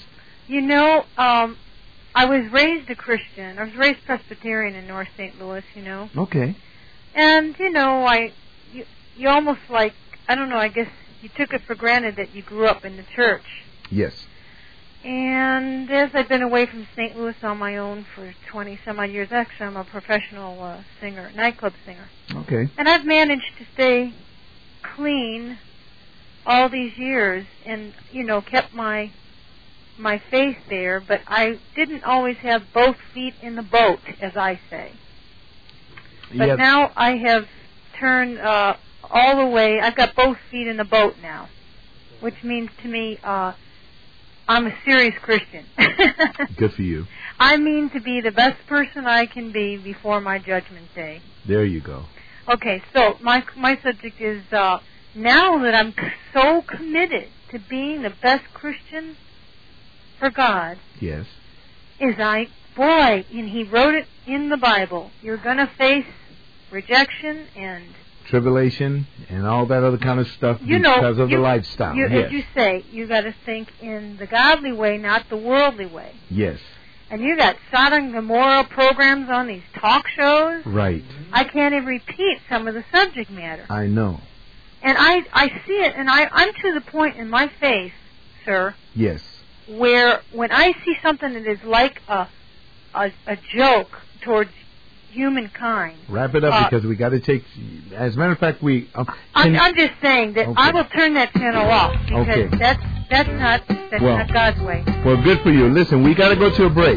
I was raised a Christian. I was raised Presbyterian in North St. Louis, Okay. And, you almost like, I don't know, I guess you took it for granted that you grew up in the church. Yes. And as I've been away from St. Louis on my own for 20-some-odd years, actually I'm a professional singer, nightclub singer. Okay. And I've managed to stay clean all these years and, kept my faith there, but I didn't always have both feet in the boat, as I say. But now I have turned all the way. I've got both feet in the boat now, which means to me I'm a serious Christian. Good for you. I mean to be the best person I can be before my judgment day. There you go. Okay, so my subject is now that I'm so committed to being the best Christian for God. Yes. And he wrote it in the Bible. You're going to face rejection and tribulation and all that other kind of stuff because of the lifestyle. Yes. As you say, you got to think in the godly way, not the worldly way. Yes. And you got Sodom and Gomorrah programs on these talk shows. Right. I can't even repeat some of the subject matter. I know. And I see it, and I'm to the point in my faith, sir. Yes. Where when I see something that is like a joke towards humankind. Wrap it up because we got to take. As a matter of fact, I'm just saying that I will turn that channel off because that's not God's way. Well, good for you. Listen, we got to go to a break.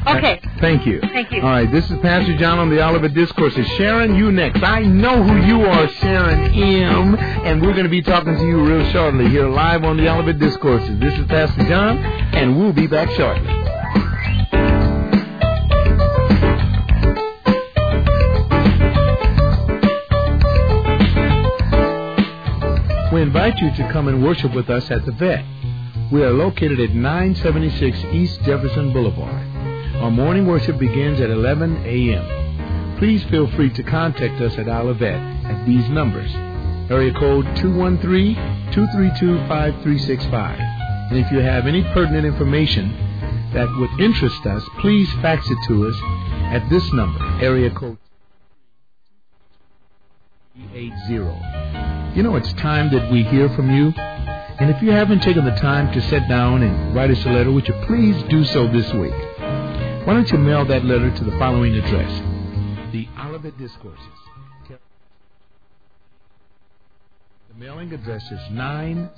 Okay. Thank you. Thank you. All right, this is Pastor John on the Olivet Discourses. Sharon, you next. I know who you are, Sharon M., and we're going to be talking to you real shortly here live on the Olivet Discourses. This is Pastor John, and we'll be back shortly. We invite you to come and worship with us at the Vet. We are located at 976 East Jefferson Boulevard. Our morning worship begins at 11 a.m. Please feel free to contact us at Olivet at these numbers. Area code 213-232-5365. And if you have any pertinent information that would interest us, please fax it to us at this number, area code 380. You know, it's time that we hear from you. And if you haven't taken the time to sit down and write us a letter, would you please do so this week? Why don't you mail that letter to the following address? The Olivet Discourses. The mailing address is 9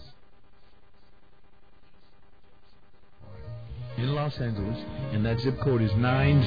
in Los Angeles, and that zip code is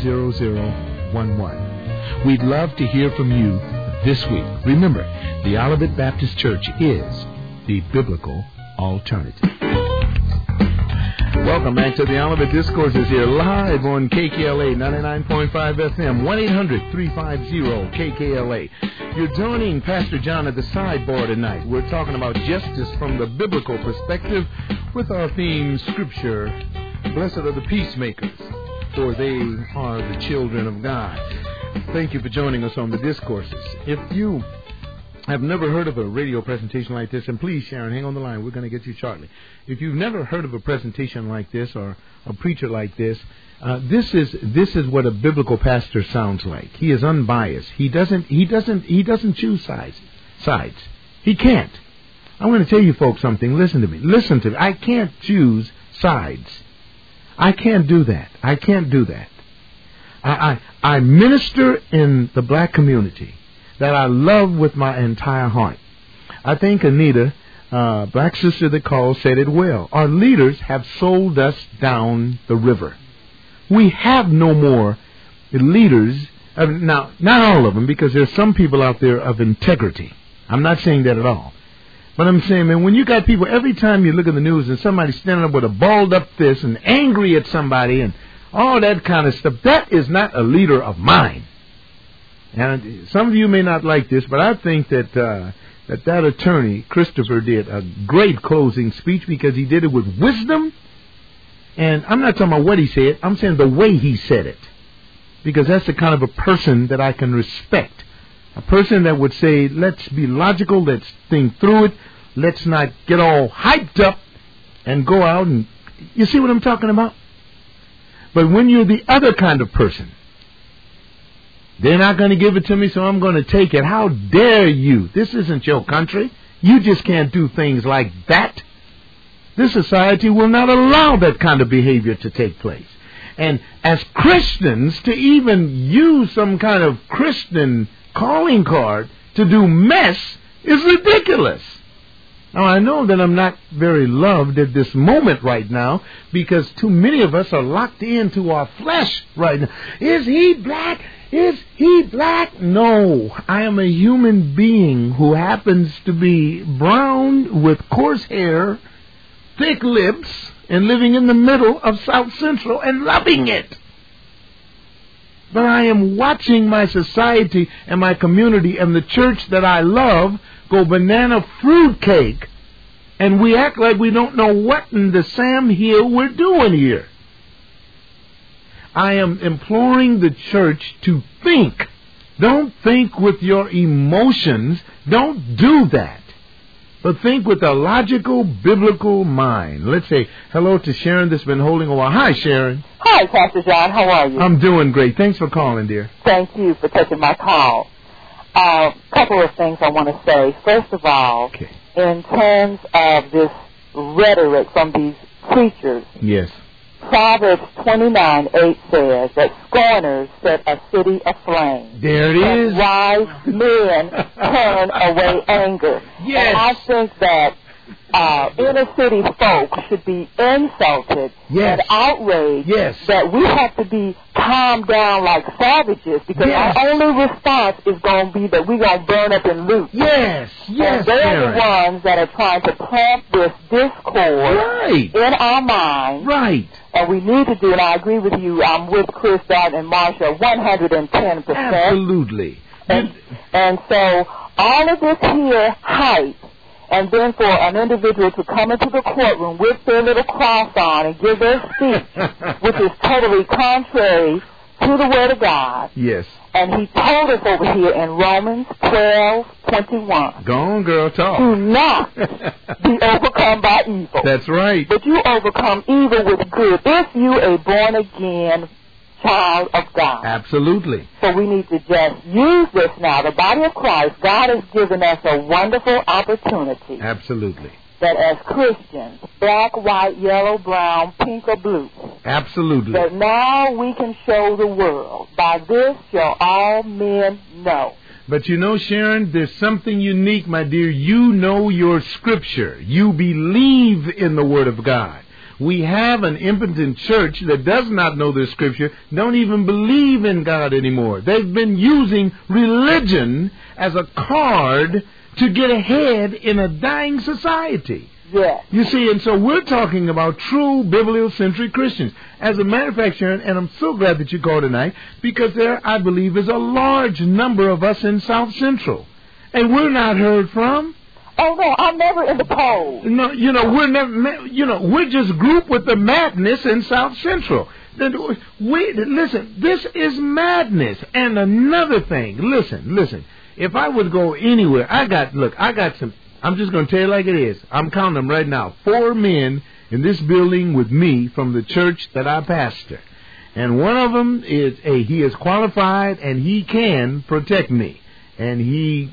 90011. We'd love to hear from you this week. Remember, the Olivet Baptist Church is the biblical alternative. Welcome back to the Olivet Discourses here live on KKLA 99.5 FM, 1-800-350-KKLA. You're joining Pastor John at the sidebar tonight. We're talking about justice from the biblical perspective with our theme, Scripture. Blessed are the peacemakers, for they are the children of God. Thank you for joining us on the Discourses. If you have never heard of a radio presentation like this, and please, Sharon, hang on the line. We're going to get you shortly. If you've never heard of a presentation like this or a preacher like this, this is what a biblical pastor sounds like. He is unbiased. He doesn't choose sides. He can't. I'm going to tell you folks something. Listen to me. I can't choose sides. I can't do that. I minister in the black community that I love with my entire heart. I think Anita, black sister that called, said it well. Our leaders have sold us down the river. We have no more leaders. Now, not all of them, because there's some people out there of integrity. I'm not saying that at all. But I'm saying, man, when you got people, every time you look at the news and somebody's standing up with a balled up fist and angry at somebody and all that kind of stuff, that is not a leader of mine. And some of you may not like this, but I think that that attorney, Christopher, did a great closing speech because he did it with wisdom. And I'm not talking about what he said. I'm saying the way he said it. Because that's the kind of a person that I can respect. A person that would say, let's be logical, let's think through it, let's not get all hyped up and go out and... You see what I'm talking about? But when you're the other kind of person, they're not going to give it to me, so I'm going to take it. How dare you? This isn't your country. You just can't do things like that. This society will not allow that kind of behavior to take place. And as Christians, to even use some kind of Christian calling card to do mess is ridiculous. Now, I know that I'm not very loved at this moment right now because too many of us are locked into our flesh right now. Is he black? Is he black? No. I am a human being who happens to be brown with coarse hair, thick lips, and living in the middle of South Central and loving it. But I am watching my society and my community and the church that I love go banana fruitcake, and we act like we don't know what in the Sam Hill we're doing here. I am imploring the church to think. Don't think with your emotions. Don't do that. But think with a logical, biblical mind. Let's say hello to Sharon that's been holding a while. Hi, Sharon. Hi, Pastor John. How are you? I'm doing great. Thanks for calling, dear. Thank you for taking my call. Couple of things I want to say. First of all, in terms of this rhetoric from these preachers, yes. Proverbs 29:8 says that scorners set a city aflame. There it is. Wise men turn away anger. Yes. And I think that inner city folks should be insulted and outraged that we have to be calmed down like savages because our only response is going to be that we're going to burn up and loot. Yes, and they're the ones that are trying to plant this discord in our minds. Right. And we need to do, and I agree with you, I'm with Chris, Dalton, and Marsha 110%. Absolutely. And so all of this here hype, and then for an individual to come into the courtroom with their little cross on and give their speech, which is totally contrary to the Word of God. Yes. And he told us over here in Romans 12:21. Go on, girl, talk. Do not be overcome by evil. That's right. But you overcome evil with good if you a born-again child of God. Absolutely. So we need to just use this now. The body of Christ, God has given us a wonderful opportunity. Absolutely. That as Christians, black, white, yellow, brown, pink, or blue. Absolutely. That now we can show the world. By this shall all men know. But you know, Sharon, there's something unique, my dear. You know your Scripture. You believe in the Word of God. We have an impotent church that does not know their Scripture, don't even believe in God anymore. They've been using religion as a card to get ahead in a dying society. Yes. You see, and so we're talking about true bibliocentric Christians. As a matter of fact, Sharon, and I'm so glad that you called tonight, because there, I believe, is a large number of us in South Central. And we're not heard from. Oh, no, I'm never in the polls. No, we're never, we're just grouped with the madness in South Central. Listen, this is madness. And another thing, listen. If I would go anywhere, I got some, I'm just going to tell you like it is. I'm counting them right now. 4 men in this building with me from the church that I pastor. And one of them he is qualified and he can protect me. And he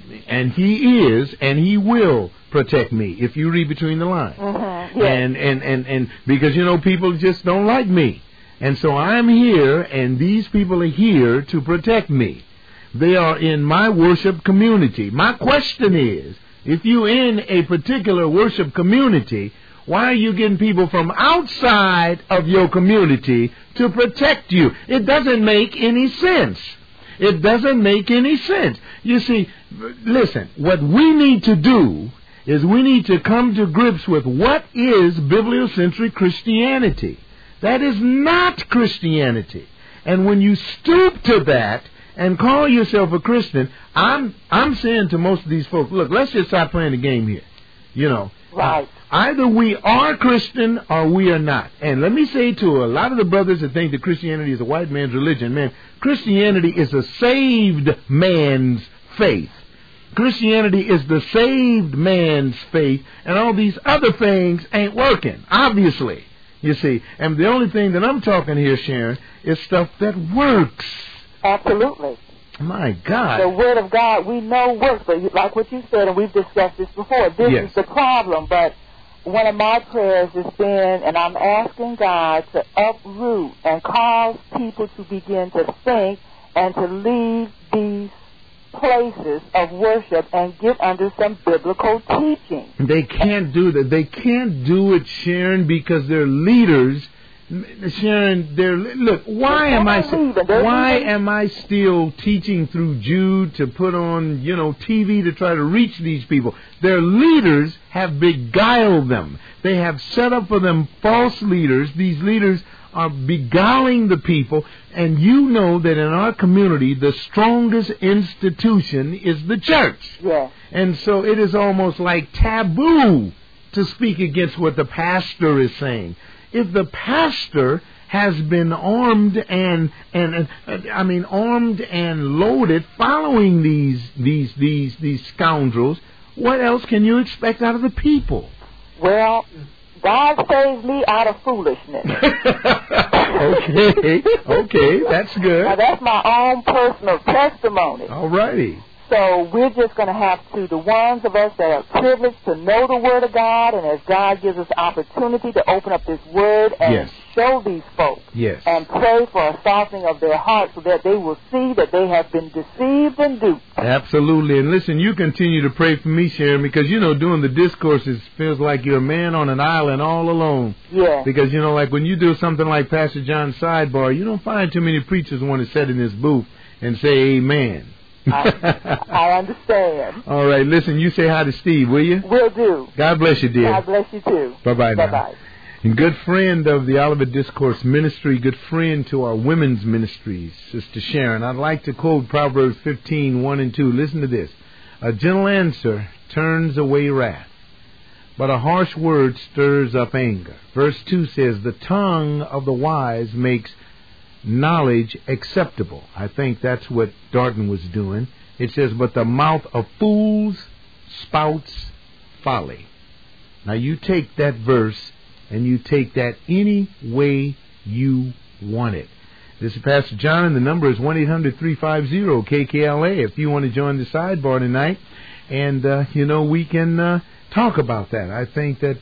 will protect me if you read between the lines. Mm-hmm. Yes. And because, people just don't like me. And so I'm here and these people are here to protect me. They are in my worship community. My question is, if you're in a particular worship community, why are you getting people from outside of your community to protect you? It doesn't make any sense. It doesn't make any sense. You see, listen, what we need to do is we need to come to grips with what is bibliocentric Christianity. That is not Christianity. And when you stoop to that and call yourself a Christian, I'm saying to most of these folks, look, let's just stop playing the game here. Right. Either we are Christian or we are not. And let me say to a lot of the brothers that think that Christianity is a white man's religion, man, Christianity is a saved man's faith. Christianity is the saved man's faith, and all these other things ain't working, obviously, you see. And the only thing that I'm talking here, Sharon, is stuff that works. Absolutely. My God. The Word of God, we know works, but like what you said, and we've discussed this before, this is the problem. But one of my prayers has been, and I'm asking God to uproot and cause people to begin to think and to leave these places of worship and get under some biblical teaching. They can't do that. They can't do it, Sharon, because their leaders. Sharon, look. Why am I still teaching through Jude to put on, TV to try to reach these people? Their leaders have beguiled them. They have set up for them false leaders. These leaders are beguiling the people, and you know that in our community, the strongest institution is the church. Yeah. And so it is almost like taboo to speak against what the pastor is saying. If the pastor has been armed and loaded following these scoundrels, what else can you expect out of the people? Well, God saves me out of foolishness. Okay, that's good. Now, that's my own personal testimony. All righty. So we're just going to have to, the ones of us that are privileged to know the Word of God, and as God gives us opportunity to open up this Word and show these folks and pray for a softening of their hearts so that they will see that they have been deceived and duped. Absolutely. And listen, you continue to pray for me, Sharon, because, you know, doing the discourses feels like you're a man on an island all alone. Yeah. Because, you know, like when you do something like Pastor John's Sidebar, you don't find too many preachers want to sit in this booth and say amen. I understand. All right, listen, you say hi to Steve, will you? Will do. God bless you, dear. God bless you, too. Bye-bye now. Bye-bye. And good friend of the Olivet Discourse Ministry, good friend to our women's ministries, Sister Sharon, I'd like to quote Proverbs 15, 1 and 2. Listen to this. A gentle answer turns away wrath, but a harsh word stirs up anger. Verse 2 says, the tongue of the wise makes knowledge acceptable. I think that's what Darton was doing. It says, but the mouth of fools spouts folly. Now you take that verse and you take that any way you want it. This is Pastor John, and the number is 1-800-350-KKLA if you want to join the sidebar tonight. And, you know, we can talk about that. I think that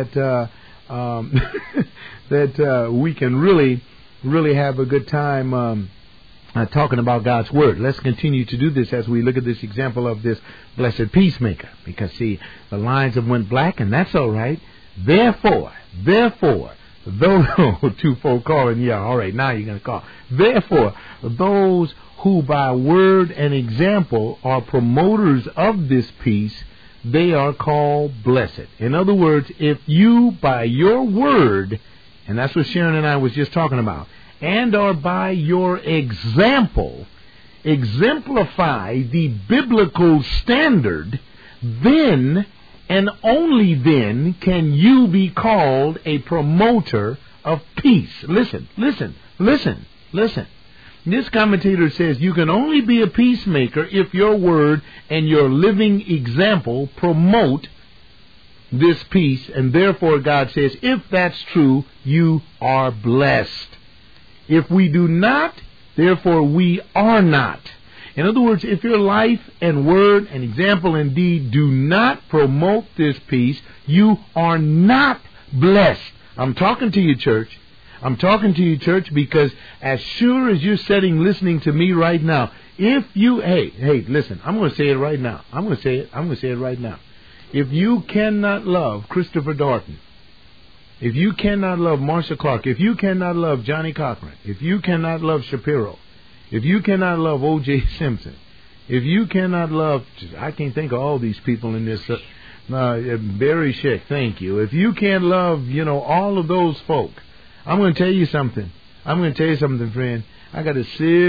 we can really have a good time talking about God's Word. Let's continue to do this as we look at this example of this blessed peacemaker. Because, see, the lines have went black, and that's all right. Therefore, those two-fold calling, yeah, all right, now you're going to call. Therefore, those who by word and example are promoters of this peace, they are called blessed. In other words, if you by your word, and that's what Sharon and I was just talking about, and or by your example, exemplify the biblical standard, then and only then can you be called a promoter of peace. Listen. This commentator says you can only be a peacemaker if your word and your living example promote this peace, and therefore God says, if that's true, you are blessed. If we do not, therefore we are not. In other words, if your life and word and example and deed do not promote this peace, you are not blessed. I'm talking to you, church. I'm talking to you, church, because as sure as you're sitting listening to me right now, if you, hey, listen, I'm going to say it right now. I'm going to say it right now. If you cannot love Christopher Darton, if you cannot love Marsha Clark, if you cannot love Johnny Cochran, if you cannot love Shapiro, if you cannot love O.J. Simpson, if you cannot love, I can't think of all these people in this, Barry Sheck, thank you. If you can't love, all of those folk, I'm going to tell you something. Friend. I got a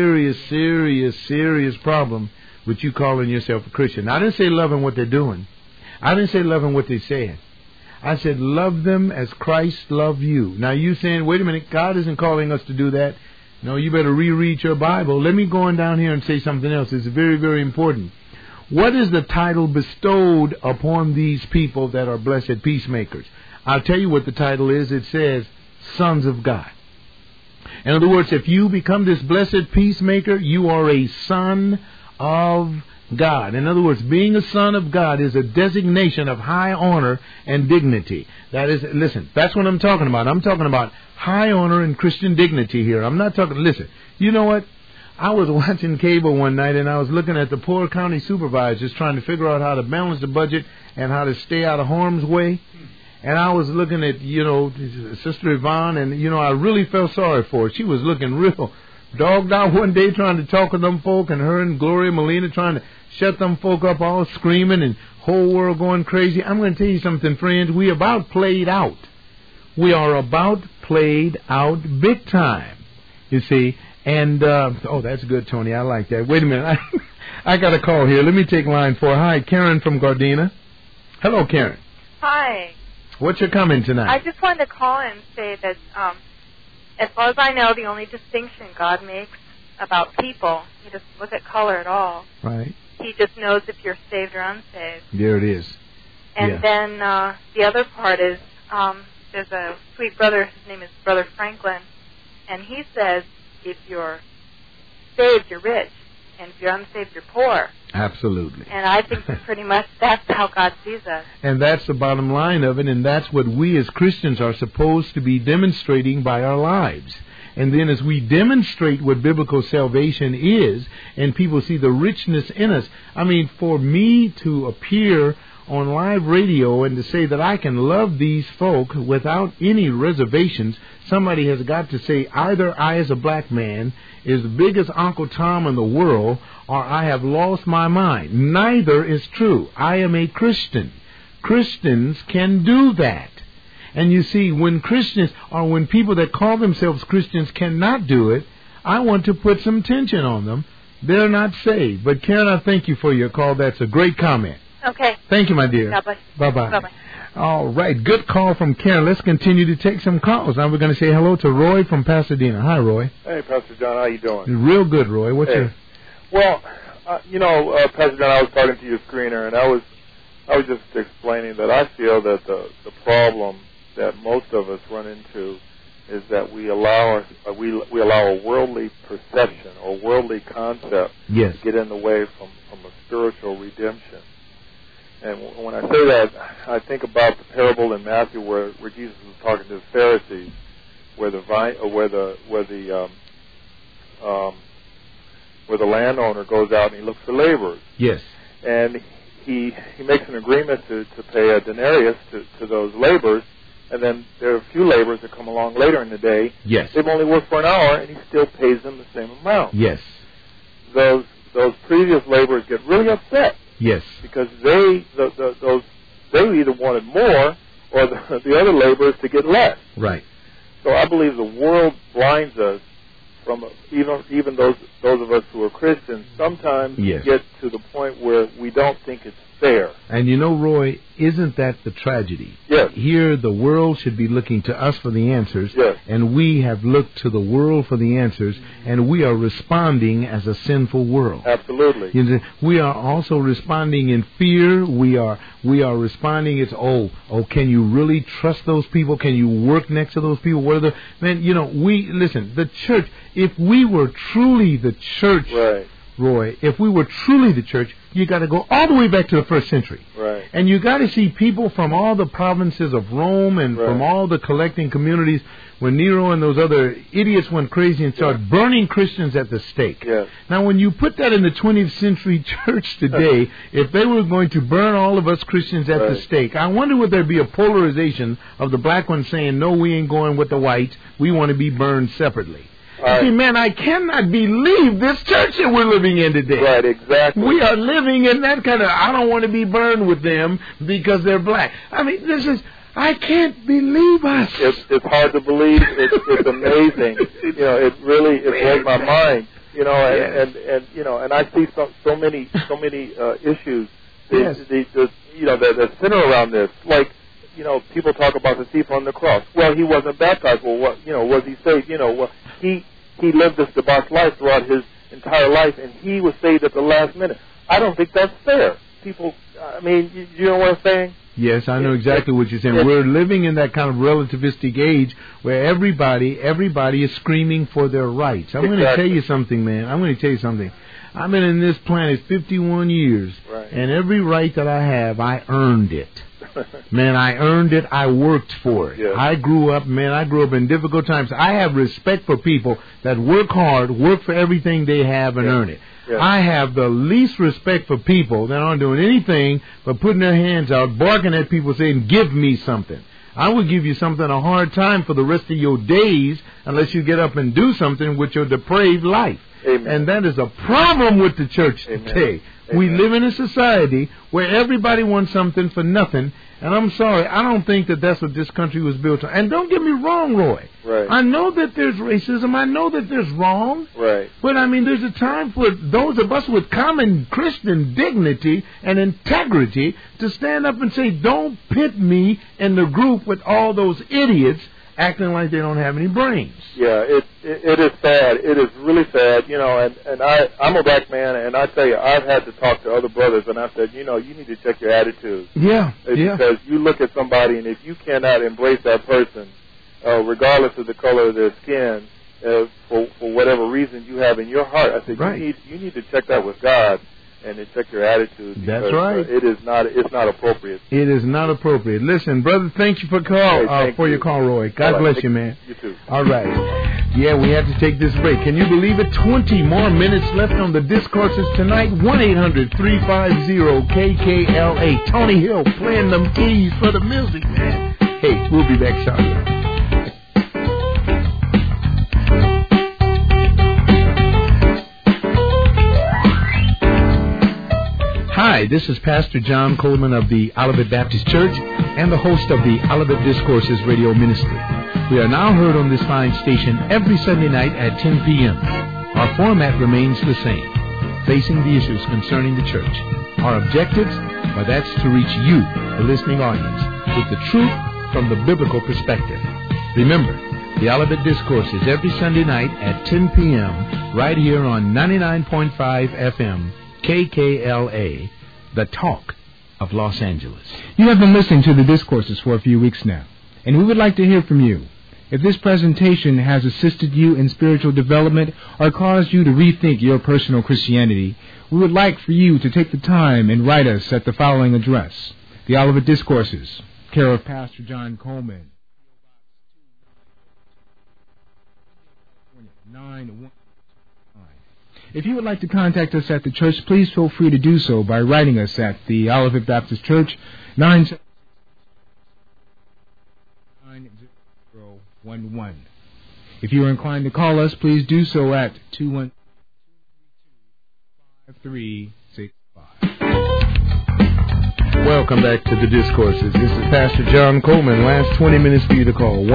serious problem with you calling yourself a Christian. I didn't say loving what they're doing. I didn't say loving what they're saying. I said love them as Christ loved you. Now you saying, wait a minute, God isn't calling us to do that. No, you better reread your Bible. Let me go on down here and say something else. It's very, very important. What is the title bestowed upon these people that are blessed peacemakers? I'll tell you what the title is. It says, Sons of God. In other words, if you become this blessed peacemaker, you are a son of God. In other words, being a son of God is a designation of high honor and dignity. That is, listen, that's what I'm talking about. I'm talking about high honor and Christian dignity here. I'm not talking, listen, you know what? I was watching cable one night and I was looking at the poor county supervisors trying to figure out how to balance the budget and how to stay out of harm's way. And I was looking at, Sister Yvonne, and, I really felt sorry for her. She was looking real dogged out one day trying to talk to them folk, and her and Gloria Molina trying to shut them folk up, all screaming, and whole world going crazy. I'm going to tell you something, friends. We about played out. We are about played out big time, you see. And, that's good, Tony. I like that. Wait a minute. I got a call here. Let me take line 4. Hi, Karen from Gardena. Hello, Karen. Hi. What's your comment tonight? I just wanted to call and say that, as far as I know, the only distinction God makes about people, He doesn't look at color at all. Right. He just knows if you're saved or unsaved. There it is. And then the other part is, there's a sweet brother, his name is Brother Franklin, and he says if you're saved, you're rich, and if you're unsaved, you're poor. Absolutely. And I think pretty much that's how God sees us. And that's the bottom line of it, and that's what we as Christians are supposed to be demonstrating by our lives. And then as we demonstrate what biblical salvation is, and people see the richness in us, I mean, for me to appear on live radio and to say that I can love these folk without any reservations, somebody has got to say either I as a black man is the biggest Uncle Tom in the world, or I have lost my mind. Neither is true. I am a Christian. Christians can do that. And you see, when Christians, or when people that call themselves Christians cannot do it, I want to put some tension on them. They're not saved. But Karen, I thank you for your call. That's a great comment. Okay. Thank you, my dear. God bless. Bye-bye. Bye-bye. All right. Good call from Karen. Let's continue to take some calls. Now we're going to say hello to Roy from Pasadena. Hi, Roy. Hey, Pastor John. How you doing? Real good, Roy. What's your... Well, Pastor John, I was talking to your screener, and I was just explaining that I feel that the problem that most of us run into is that we allow a worldly perception or worldly concept to get in the way from a spiritual redemption. And when I say that, I think about the parable in Matthew where Jesus was talking to the Pharisees, where the landowner goes out and he looks for laborers. Yes. And he makes an agreement to pay a denarius to those laborers, and then there are a few laborers that come along later in the day. Yes. They've only worked for an hour, and he still pays them the same amount. Yes. Those previous laborers get really upset. Yes. Because they either wanted more, or the other laborers to get less. Right. So I believe the world blinds us from even those of us who are Christians. Sometimes we get to the point where we don't think it's fair. And you know, Roy, isn't that the tragedy? Yes. Here, the world should be looking to us for the answers, yes, and we have looked to the world for the answers, and we are responding as a sinful world. Absolutely. You know, we are also responding in fear. We are responding. It's can you really trust those people? Can you work next to those people? What are listen. The church. If we were truly the church, right, Roy, if we were truly the church, you got to go all the way back to the first century. Right. And you got to see people from all the provinces of Rome and from all the collecting communities when Nero and those other idiots went crazy and started burning Christians at the stake. Yes. Now, when you put that in the 20th century church today, if they were going to burn all of us Christians at the stake, I wonder would there be a polarization of the black ones saying, no, we ain't going with the whites. We want to be burned separately. See, man, I cannot believe this church that we're living in today. Right, exactly. We are living in that kind of, I don't want to be burned with them because they're black. I mean, I can't believe us. It's hard to believe. It's amazing. It blows my mind. And I see so many issues that center around this. Like, people talk about the thief on the cross. Well, he wasn't baptized. Well, was he saved? He lived this debauched life throughout his entire life, and he was saved at the last minute. I don't think that's fair. People, you know what I'm saying? Yes, I know exactly what you're saying. We're living in that kind of relativistic age where everybody is screaming for their rights. I'm going to tell you something, man. I've been in this planet 51 years, and every right that I have, I earned it. Man, I earned it. I worked for it. Yes. I grew up in difficult times. I have respect for people that work hard, work for everything they have, and earn it. Yes. I have the least respect for people that aren't doing anything but putting their hands out, barking at people, saying, give me something. I will give you something a hard time for the rest of your days unless you get up and do something with your depraved life. Amen. And that is a problem with the church today. Amen. We live in a society where everybody wants something for nothing, and I'm sorry, I don't think that that's what this country was built on. And don't get me wrong, Roy. Right. I know that there's racism. I know that there's wrong. Right. But, there's a time for those of us with common Christian dignity and integrity to stand up and say, don't pit me in the group with all those idiots acting like they don't have any brains. Yeah, it is sad. It is really sad, and I'm a black man, and I tell you, I've had to talk to other brothers, and I said, you need to check your attitude. Yeah, Because you look at somebody, and if you cannot embrace that person, regardless of the color of their skin, for whatever reason you have in your heart, I said, you need to check that with God and then check your attitude. Because, that's right. It's not appropriate. It is not appropriate. Listen, brother, thank you for your call, Roy. God bless you, man. You too. All right. Yeah, we have to take this break. Can you believe it? 20 more minutes left on the discourses tonight. 1-800-350-KKLA. Tony Hill playing them keys for the music, man. Hey, we'll be back shortly. Hi, this is Pastor John Coleman of the Olivet Baptist Church and the host of the Olivet Discourses radio ministry. We are now heard on this fine station every Sunday night at 10 p.m. Our format remains the same, facing the issues concerning the church. Our objectives, well, that's to reach you, the listening audience, with the truth from the biblical perspective. Remember, the Olivet Discourses every Sunday night at 10 p.m. right here on 99.5 FM. KKLA, the talk of Los Angeles. You have been listening to the discourses for a few weeks now, and we would like to hear from you. If this presentation has assisted you in spiritual development or caused you to rethink your personal Christianity, we would like for you to take the time and write us at the following address: the Olivet Discourses, care of Pastor John Coleman, 9-1. If you would like to contact us at the church, please feel free to do so by writing us at the Olivet Baptist Church, 97011. If you are inclined to call us, please do so at 212-5365. Welcome back to the Discourses. This is Pastor John Coleman. Last 20 minutes for you to call,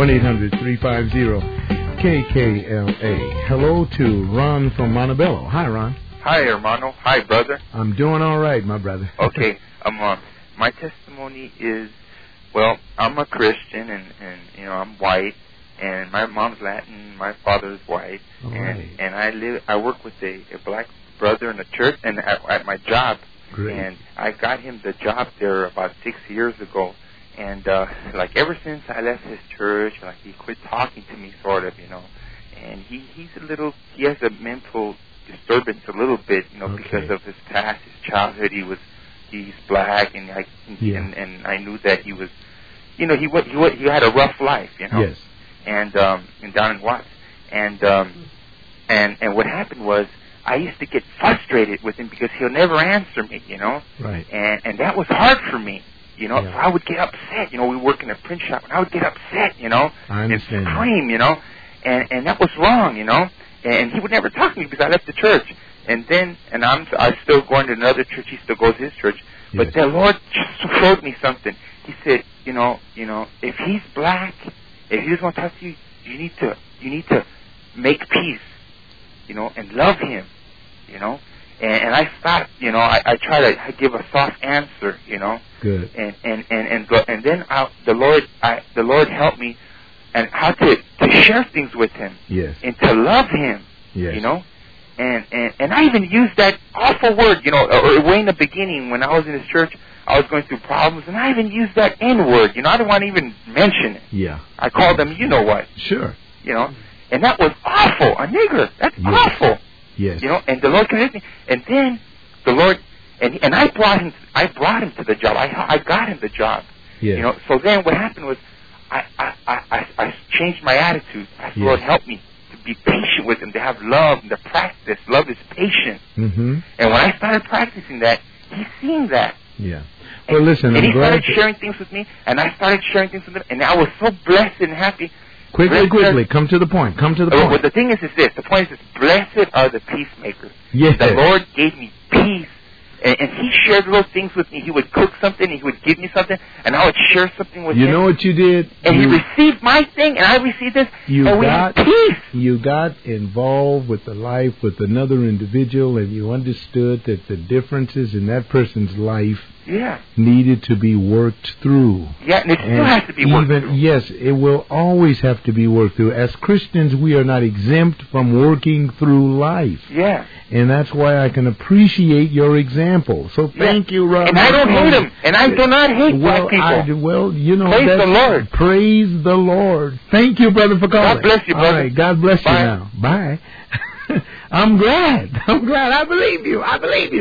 1-800-350-KKLA. Hello to Ron from Montebello. Hi, Ron. Hi, hermano. Hi, brother. I'm doing all right, my brother. Okay. My testimony is, well, I'm a Christian, and I'm white, and my mom's Latin, my father's white, and I work with a black brother in the church and at my job. Great. And I got him the job there about 6 years ago. And, ever since I left his church, he quit talking to me, sort of, And he has a mental disturbance a little bit, because of his past, his childhood. He's black, and I knew that he was, he had a rough life, Yes. And down in Watts. And what happened was, I used to get frustrated with him because he'll never answer me, Right. And that was hard for me. So I would get upset. We work in a print shop, and I would get upset, I understand. and scream, and that was wrong, And he would never talk to me because I left the church. And I'm still going to another church. He still goes to his church. Yes. But the Lord just showed me something. He said, if he's black, if he doesn't want to talk to you, you need to make peace, and love him, And I stopped, I try to give a soft answer, Good. And then the Lord helped me, and how to share things with him. Yes. And to love him. Yes. And I even used that awful word, way in the beginning when I was in his church, I was going through problems, and I even used that N-word, I didn't want to even mention it. Yeah. I called them, you know what. Sure. And that was awful, a nigger. That's awful. Yes. And the Lord convinced me. And then the Lord, and I brought him to the job. I got him the job. Yes. So then what happened was, I changed my attitude. I said, Lord, help me to be patient with him, to have love, and to practice. Love is patient. Mm-hmm. And when I started practicing that, he's seen that. Yeah. Well, listen, and I'm he glad started sharing things with me, and I started sharing things with him, and I was so blessed and happy. Quickly, come to the point. Well, the thing is this. The point is, blessed are the peacemakers. Yes. The Lord gave me peace. And he shared little things with me. He would cook something, he would give me something, and I would share something with him. You know what you did? And he received my thing, and I received this, and we had peace. You got involved with the life with another individual, and you understood that the differences in that person's life needed to be worked through. Yeah, and it still has to be worked through. Yes, it will always have to be worked through. As Christians, we are not exempt from working through life. Yeah. And that's why I can appreciate your example. So thank you, Rob. And I don't hate him. And I do not hate black people. Praise the Lord. Praise the Lord. Thank you, brother, for calling. God bless you, brother. All right, God bless you now. Bye. I'm glad. I believe you.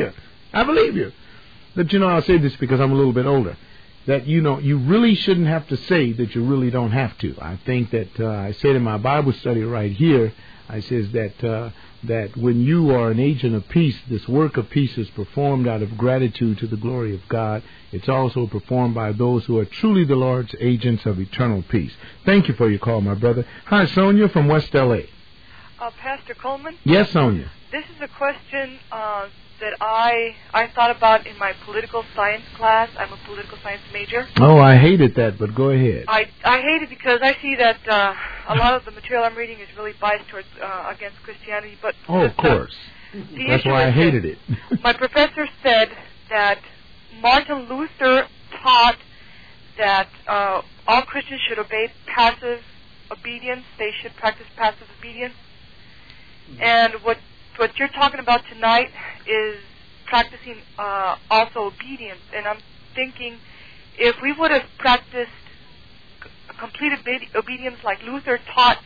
I believe you. But, I'll say this because I'm a little bit older. That, you really shouldn't have to say that you really don't have to. I think that I said in my Bible study right here, I says that when you are an agent of peace, this work of peace is performed out of gratitude to the glory of God. It's also performed by those who are truly the Lord's agents of eternal peace. Thank you for your call, my brother. Hi, Sonia from West L.A. Pastor Coleman? Yes, Sonia. This is a question that I thought about in my political science class. I'm a political science major. Oh, I hated that, but go ahead. I hate it because I see that a lot of the material I'm reading is really biased towards against Christianity. But of course. That's why I hated it. My professor said that Martin Luther taught that all Christians should obey passive obedience. They should practice passive obedience. And what you're talking about tonight is practicing also obedience. And I'm thinking if we would have practiced complete obedience like Luther taught,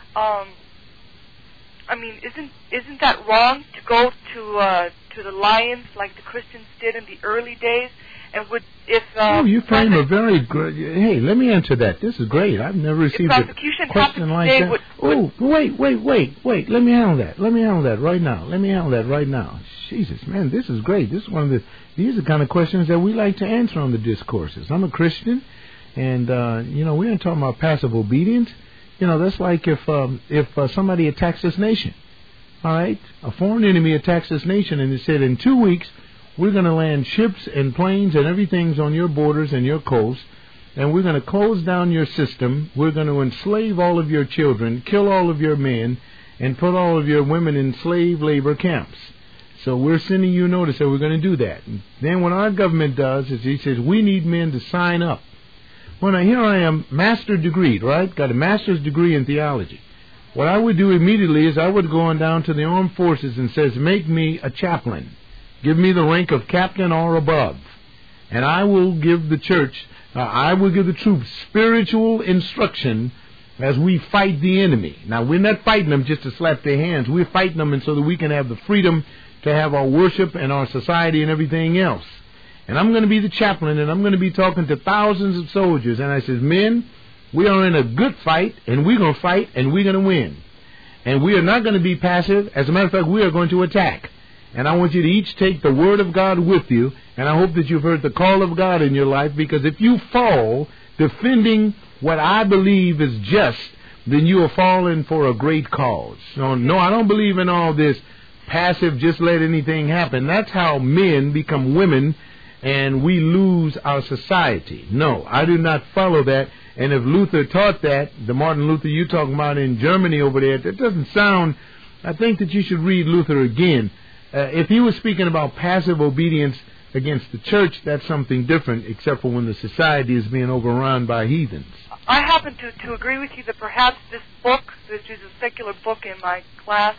isn't that wrong to go to the lions like the Christians did in the early days? And would if you frame a very good. Hey, let me answer that. This is great. I've never received a question like that. Wait. Let me handle that. Let me handle that right now. Jesus, man, this is great. This is these are the kind of questions that we like to answer on the discourses. I'm a Christian, and we ain't talking about passive obedience. That's like if somebody attacks this nation. All right, a foreign enemy attacks this nation, and it said in 2 weeks. We're going to land ships and planes and everything's on your borders and your coast, and we're going to close down your system. We're going to enslave all of your children, kill all of your men, and put all of your women in slave labor camps. So we're sending you notice that we're going to do that. And then what our government does is he says, we need men to sign up. Well, now here I am, master degree, right? Got a master's degree in theology. What I would do immediately is I would go on down to the armed forces and says, make me a chaplain. Give me the rank of captain or above, and I will give the church, I will give the troops spiritual instruction as we fight the enemy. Now, we're not fighting them just to slap their hands. We're fighting them and so that we can have the freedom to have our worship and our society and everything else. And I'm going to be the chaplain, and I'm going to be talking to thousands of soldiers. And I says, men, we are in a good fight, and we're going to fight, and we're going to win. And we are not going to be passive. As a matter of fact, we are going to attack. And I want you to each take the Word of God with you, and I hope that you've heard the call of God in your life, because if you fall defending what I believe is just, then you are falling for a great cause. So, no, I don't believe in all this passive, just let anything happen. That's how men become women, and we lose our society. No, I do not follow that. And if Luther taught that, the Martin Luther you're talking about in Germany over there, that doesn't sound... I think that you should read Luther again. If he was speaking about passive obedience against the church, that's something different, except for when the society is being overrun by heathens. I happen to agree with you that perhaps this book, which is a secular book in my class,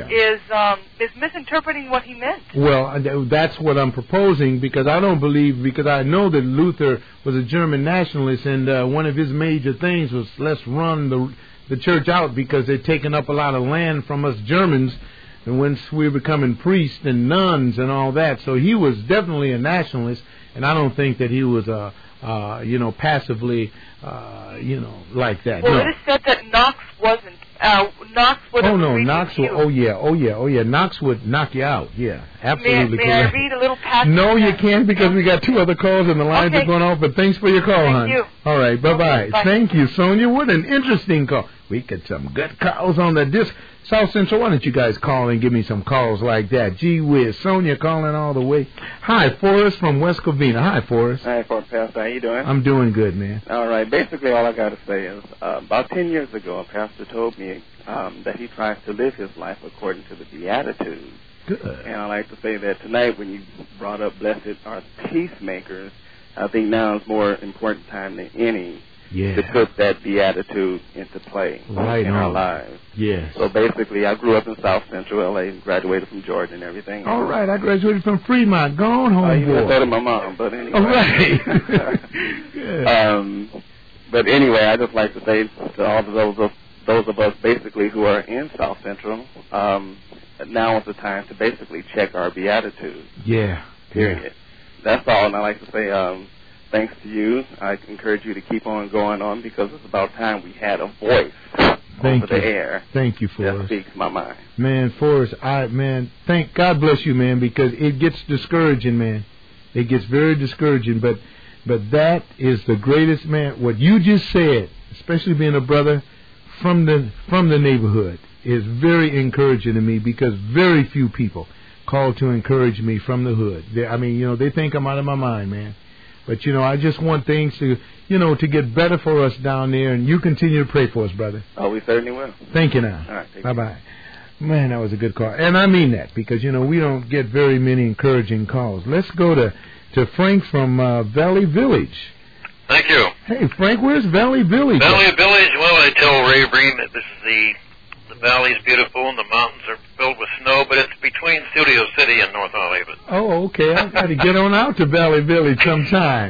is misinterpreting what he meant. Well, that's what I'm proposing, because I don't believe, because I know that Luther was a German nationalist, and one of his major things was let's run the church out because they're taking up a lot of land from us Germans. And once we're becoming priests and nuns and all that, so he was definitely a nationalist, and I don't think that he was passively, like that. Well, it is said that Knox wasn't. Knox would. Oh no, Knox would. Oh yeah. Knox would knock you out. Yeah, absolutely. May I read a little passage? No, you can't, because we got two other calls and the lines are going off. But thanks for your call, hon. Thank you. All right, bye. Thank you, Sonia. What an interesting call. We get some good calls on the disc. South Central, why don't you guys call and give me some calls like that? Gee whiz, Sonia calling all the way. Hi, Forrest from West Covina. Hi, Forrest. Hi, Pastor. How you doing? I'm doing good, man. All right. Basically, all I got to say is about 10 years ago, a pastor told me that he tries to live his life according to the Beatitudes. Good. And I like to say that tonight when you brought up blessed are peacemakers, I think now is more important time than any to put that beatitude into play in our lives. Yes. So basically, I grew up in South Central L.A. and graduated from Georgia and everything. All right, I graduated from Fremont. Go on home, you said that to my mom, but anyway. All right. But anyway, I just like to say to all of those of us basically who are in South Central, now is the time to basically check our beatitude. Yeah. Period. Yeah. That's all, and I'd like to say thanks to you. I encourage you to keep on going on because it's about time we had a voice over the air. Thank you, Forrest. That speaks my mind. Man, Forrest, thank God bless you, man, because it gets discouraging, man. It gets very discouraging, but that is the greatest, man. What you just said, especially being a brother from the neighborhood, is very encouraging to me because very few people call to encourage me from the hood. They think I'm out of my mind, man. But, I just want things to, to get better for us down there, and you continue to pray for us, brother. Oh, we certainly will. Thank you now. All right. Bye-bye. Man, that was a good call. And I mean that because, we don't get very many encouraging calls. Let's go to Frank from Valley Village. Thank you. Hey, Frank, where's Valley Village? Valley Village, well, I tell Ray Breen that this is the valley's beautiful and the mountains are filled with snow, but it's between Studio City and North Hollywood. Oh, okay. I've got to get on out to Valley Village sometime.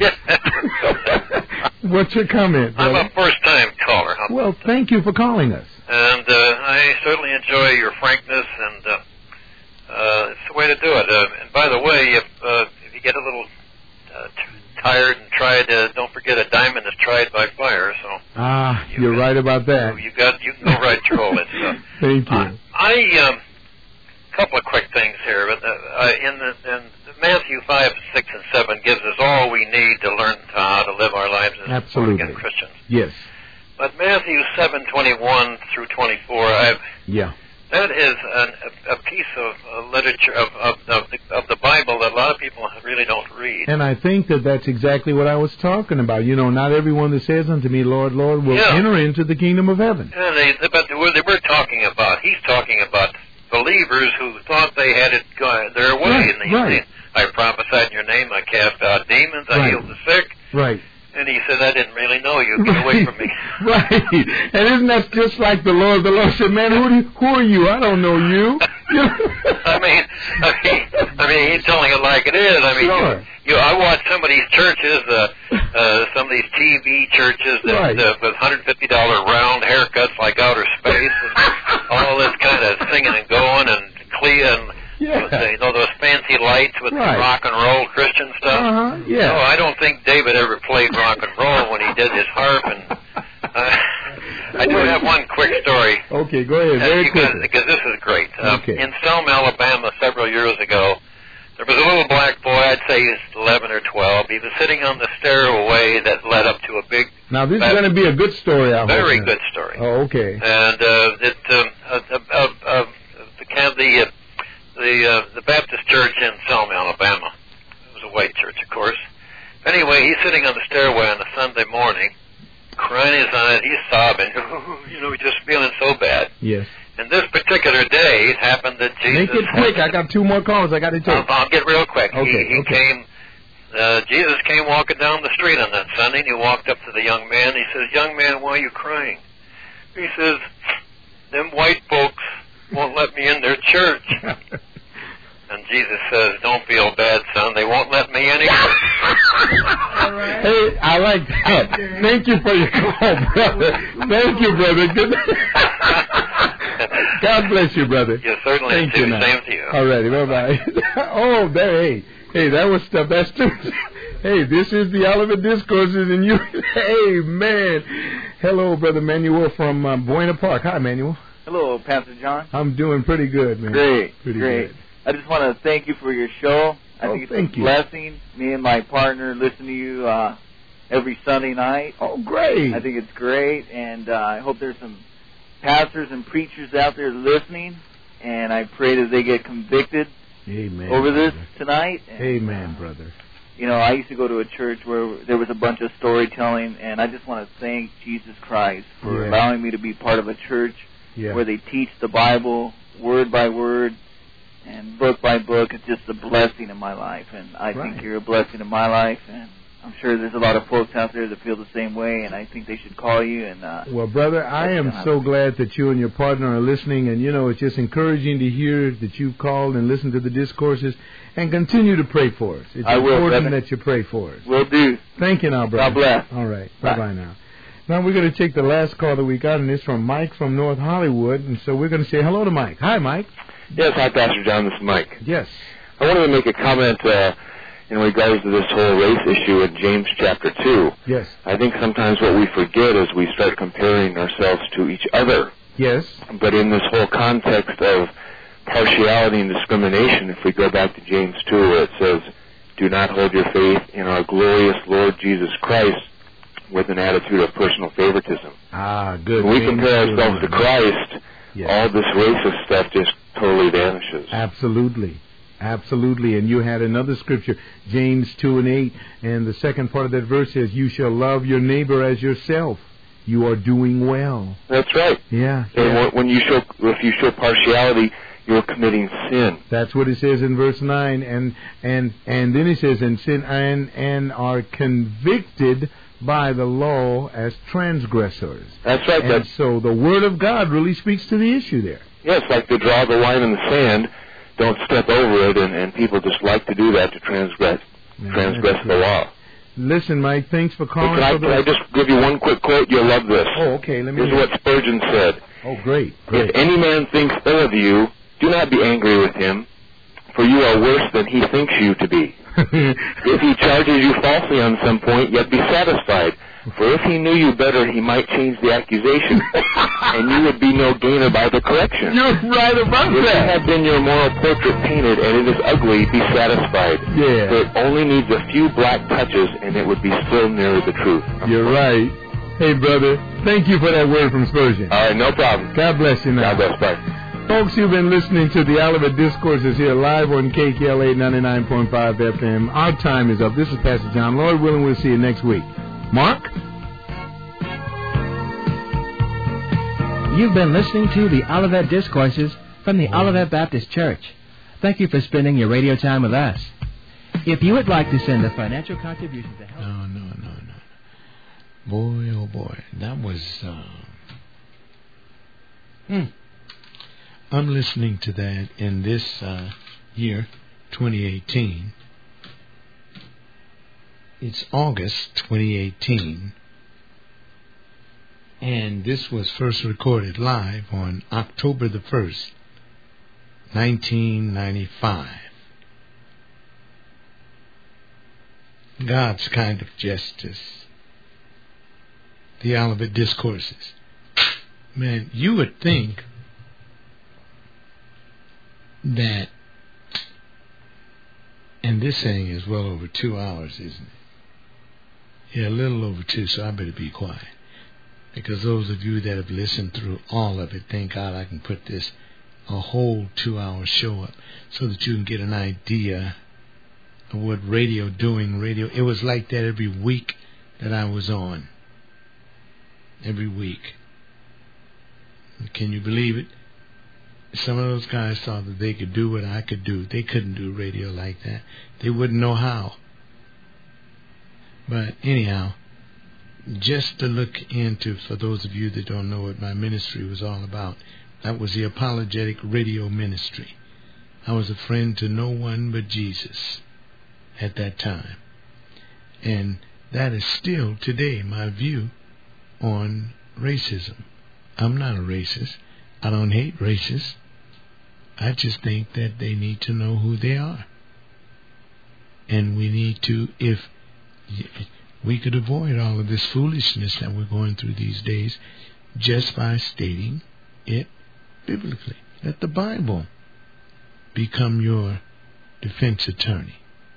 What's your comment, brother? I'm a first-time caller. Well, thank you for calling us. And I certainly enjoy your frankness, and it's the way to do it. And by the way, if you get a little tired and tried, don't forget a diamond is tried by fire. So you're right about that. You can go right through all that stuff. Thank you. I couple of quick things here. In Matthew 5, 6, and 7 gives us all we need to learn how to live our lives as born-again Christians. Yes. But Matthew 7:21 through 24, that is a piece of literature of the Bible that a lot of people really don't read. And I think that's exactly what I was talking about. Not everyone that says unto me, Lord, Lord, will enter into the kingdom of heaven. And we're talking about, he's talking about believers who thought they had it their way. Right, and he's saying, I prophesied in your name, I cast out demons, I healed the sick. Right. And he said, I didn't really know you. Get away from me. Right. And isn't that just like the Lord? The Lord said, man, who are you? I don't know you. I mean, he's telling it like it is. I mean, I watch some of these churches, some of these TV churches that, with $150 round haircuts like outer space and all this kind of singing and going and those fancy lights with the rock and roll Christian stuff. No, I don't think David ever played rock and roll when he did his harp. And I do have one quick story. Okay, go ahead. Very quickly. Because this is great. In Selma, Alabama, several years ago, there was a little black boy, I'd say he was 11 or 12. He was sitting on the stairway that led up to a big... Now, this is going to be a good story, I hope. Very good story. Oh, okay. And the Baptist church in Selma, Alabama. It was a white church, of course. Anyway, he's sitting on the stairway on a Sunday morning, crying his eyes, he's sobbing, just feeling so bad. Yes. And this particular day, it happened that Jesus... Make it quick. I got 2 more calls I got to take. I'll get real quick. Okay. Jesus came walking down the street on that Sunday, and he walked up to the young man. He says, young man, why are you crying? He says, them white folks won't let me in their church. And Jesus says, don't feel bad, son. They won't let me in either. Hey, I like that. Thank you for your call, brother. Thank you, brother. Good. God bless you, brother. Yes, certainly. Thank you. Same to you. All righty. Bye-bye. Oh, hey, that was stuff. That's true. Hey, this is the Olivet Discourses, and you... Hey, man. Hello, Brother Manuel from Buena Park. Hi, Manuel. Hello, Pastor John. I'm doing pretty good, man. Great. Good. I just want to thank you for your show. I think it's a blessing. Me and my partner listen to you every Sunday night. Oh, great. I think it's great, and I hope there's some pastors and preachers out there listening, and I pray that they get convicted over this tonight. And, amen, brother. I used to go to a church where there was a bunch of storytelling, and I just want to thank Jesus Christ for allowing me to be part of a church where they teach the Bible word by word and book by book. It's just a blessing in my life, and I think you're a blessing in my life, and I'm sure there's a lot of folks out there that feel the same way, and I think they should call you. And well, brother, I am so glad that you and your partner are listening, and it's just encouraging to hear that you've called and listened to the discourses, and continue to pray for us. It's important that you pray for us. Will do. Thank you now, brother. God bless. All right. Bye-bye now. Now we're going to take the last call that we got, and it's from Mike from North Hollywood, and so we're going to say hello to Mike. Hi, Mike. Yes, hi, Pastor John. This is Mike. Yes. I wanted to make a comment in regards to this whole race issue in James chapter 2. Yes. I think sometimes what we forget is we start comparing ourselves to each other. Yes. But in this whole context of partiality and discrimination, if we go back to James 2, where it says, do not hold your faith in our glorious Lord Jesus Christ with an attitude of personal favoritism. Ah, good. When we compare ourselves to Christ, all this racist stuff just totally vanishes. Absolutely. Absolutely. And you had another scripture, James 2:8, and the second part of that verse says, you shall love your neighbor as yourself. You are doing well. That's right. Yeah. And when you show, if you show partiality, you're committing sin. That's what it says in verse 9, and then it says, and sin and are convicted by the law as transgressors. That's right. And so the Word of God really speaks to the issue there. Yes, like to draw the line in the sand, don't step over it, and people just like to do that to transgress the law. Listen, Mike, thanks for calling. Can I just give you one quick quote? You'll love this. Oh, okay. Here's what Spurgeon said. Oh, great. If any man thinks ill of you, do not be angry with him, for you are worse than he thinks you to be. If he charges you falsely on some point, yet be satisfied. For if he knew you better, he might change the accusation, and you would be no gainer by the correction. You're right about if that. If you have been your moral portrait painted, and it is ugly, be satisfied. Yeah. For it only needs a few black touches, and it would be still nearer the truth. You're right. Hey, brother, thank you for that word from Spurgeon. All right, no problem. God bless you now. God bless, bye. Folks, you've been listening to the Olivet Discourses here live on KKLA 99.5 FM. Our time is up. This is Pastor John. Lord willing, we'll see you next week. Mark? You've been listening to the Olivet Discourses from the Olivet Baptist Church. Thank you for spending your radio time with us. If you would like to send a financial contribution to help... No. Boy, oh boy. That was... I'm listening to that in this year, 2018. It's August 2018. And this was first recorded live on October the 1st, 1995. God's kind of justice. The Olivet Discourses. Man, you would think that, and this thing is well over 2 hours, isn't it? Yeah, a little over 2, so I better be quiet. Because those of you that have listened through all of it, thank God I can put a whole 2-hour show up so that you can get an idea of what radio. It was like that every week that I was on. Every week. Can you believe it? Some of those guys thought that they could do what I could do. They couldn't do radio like that. They wouldn't know how. But anyhow, just to look into, for those of you that don't know what my ministry was all about, that was the Apologetic Radio Ministry. I was a friend to no one but Jesus at that time. And that is still today my view on racism. I'm not a racist. I don't hate racists. I just think that they need to know who they are. And we need to, if we could avoid all of this foolishness that we're going through these days just by stating it biblically. Let the Bible become your defense attorney.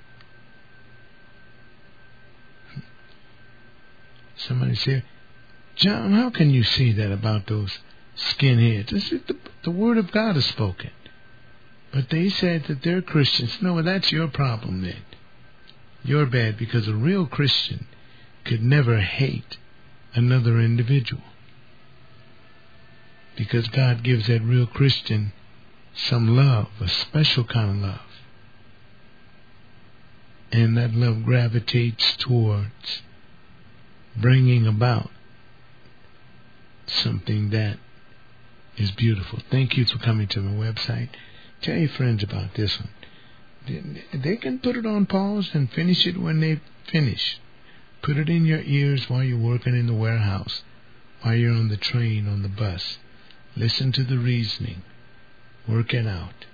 Somebody said, John, how can you say that about those skinheads? This is the Word of God is spoken. But they said that they're Christians. No, well, that's your problem then. You're bad, because a real Christian could never hate another individual. Because God gives that real Christian some love, a special kind of love. And that love gravitates towards bringing about something that is beautiful. Thank you for coming to my website. Tell your friends about this one. They can put it on pause and finish it when they finish. Put it in your ears while you're working in the warehouse, while you're on the train, on the bus. Listen to the reasoning. Work it out.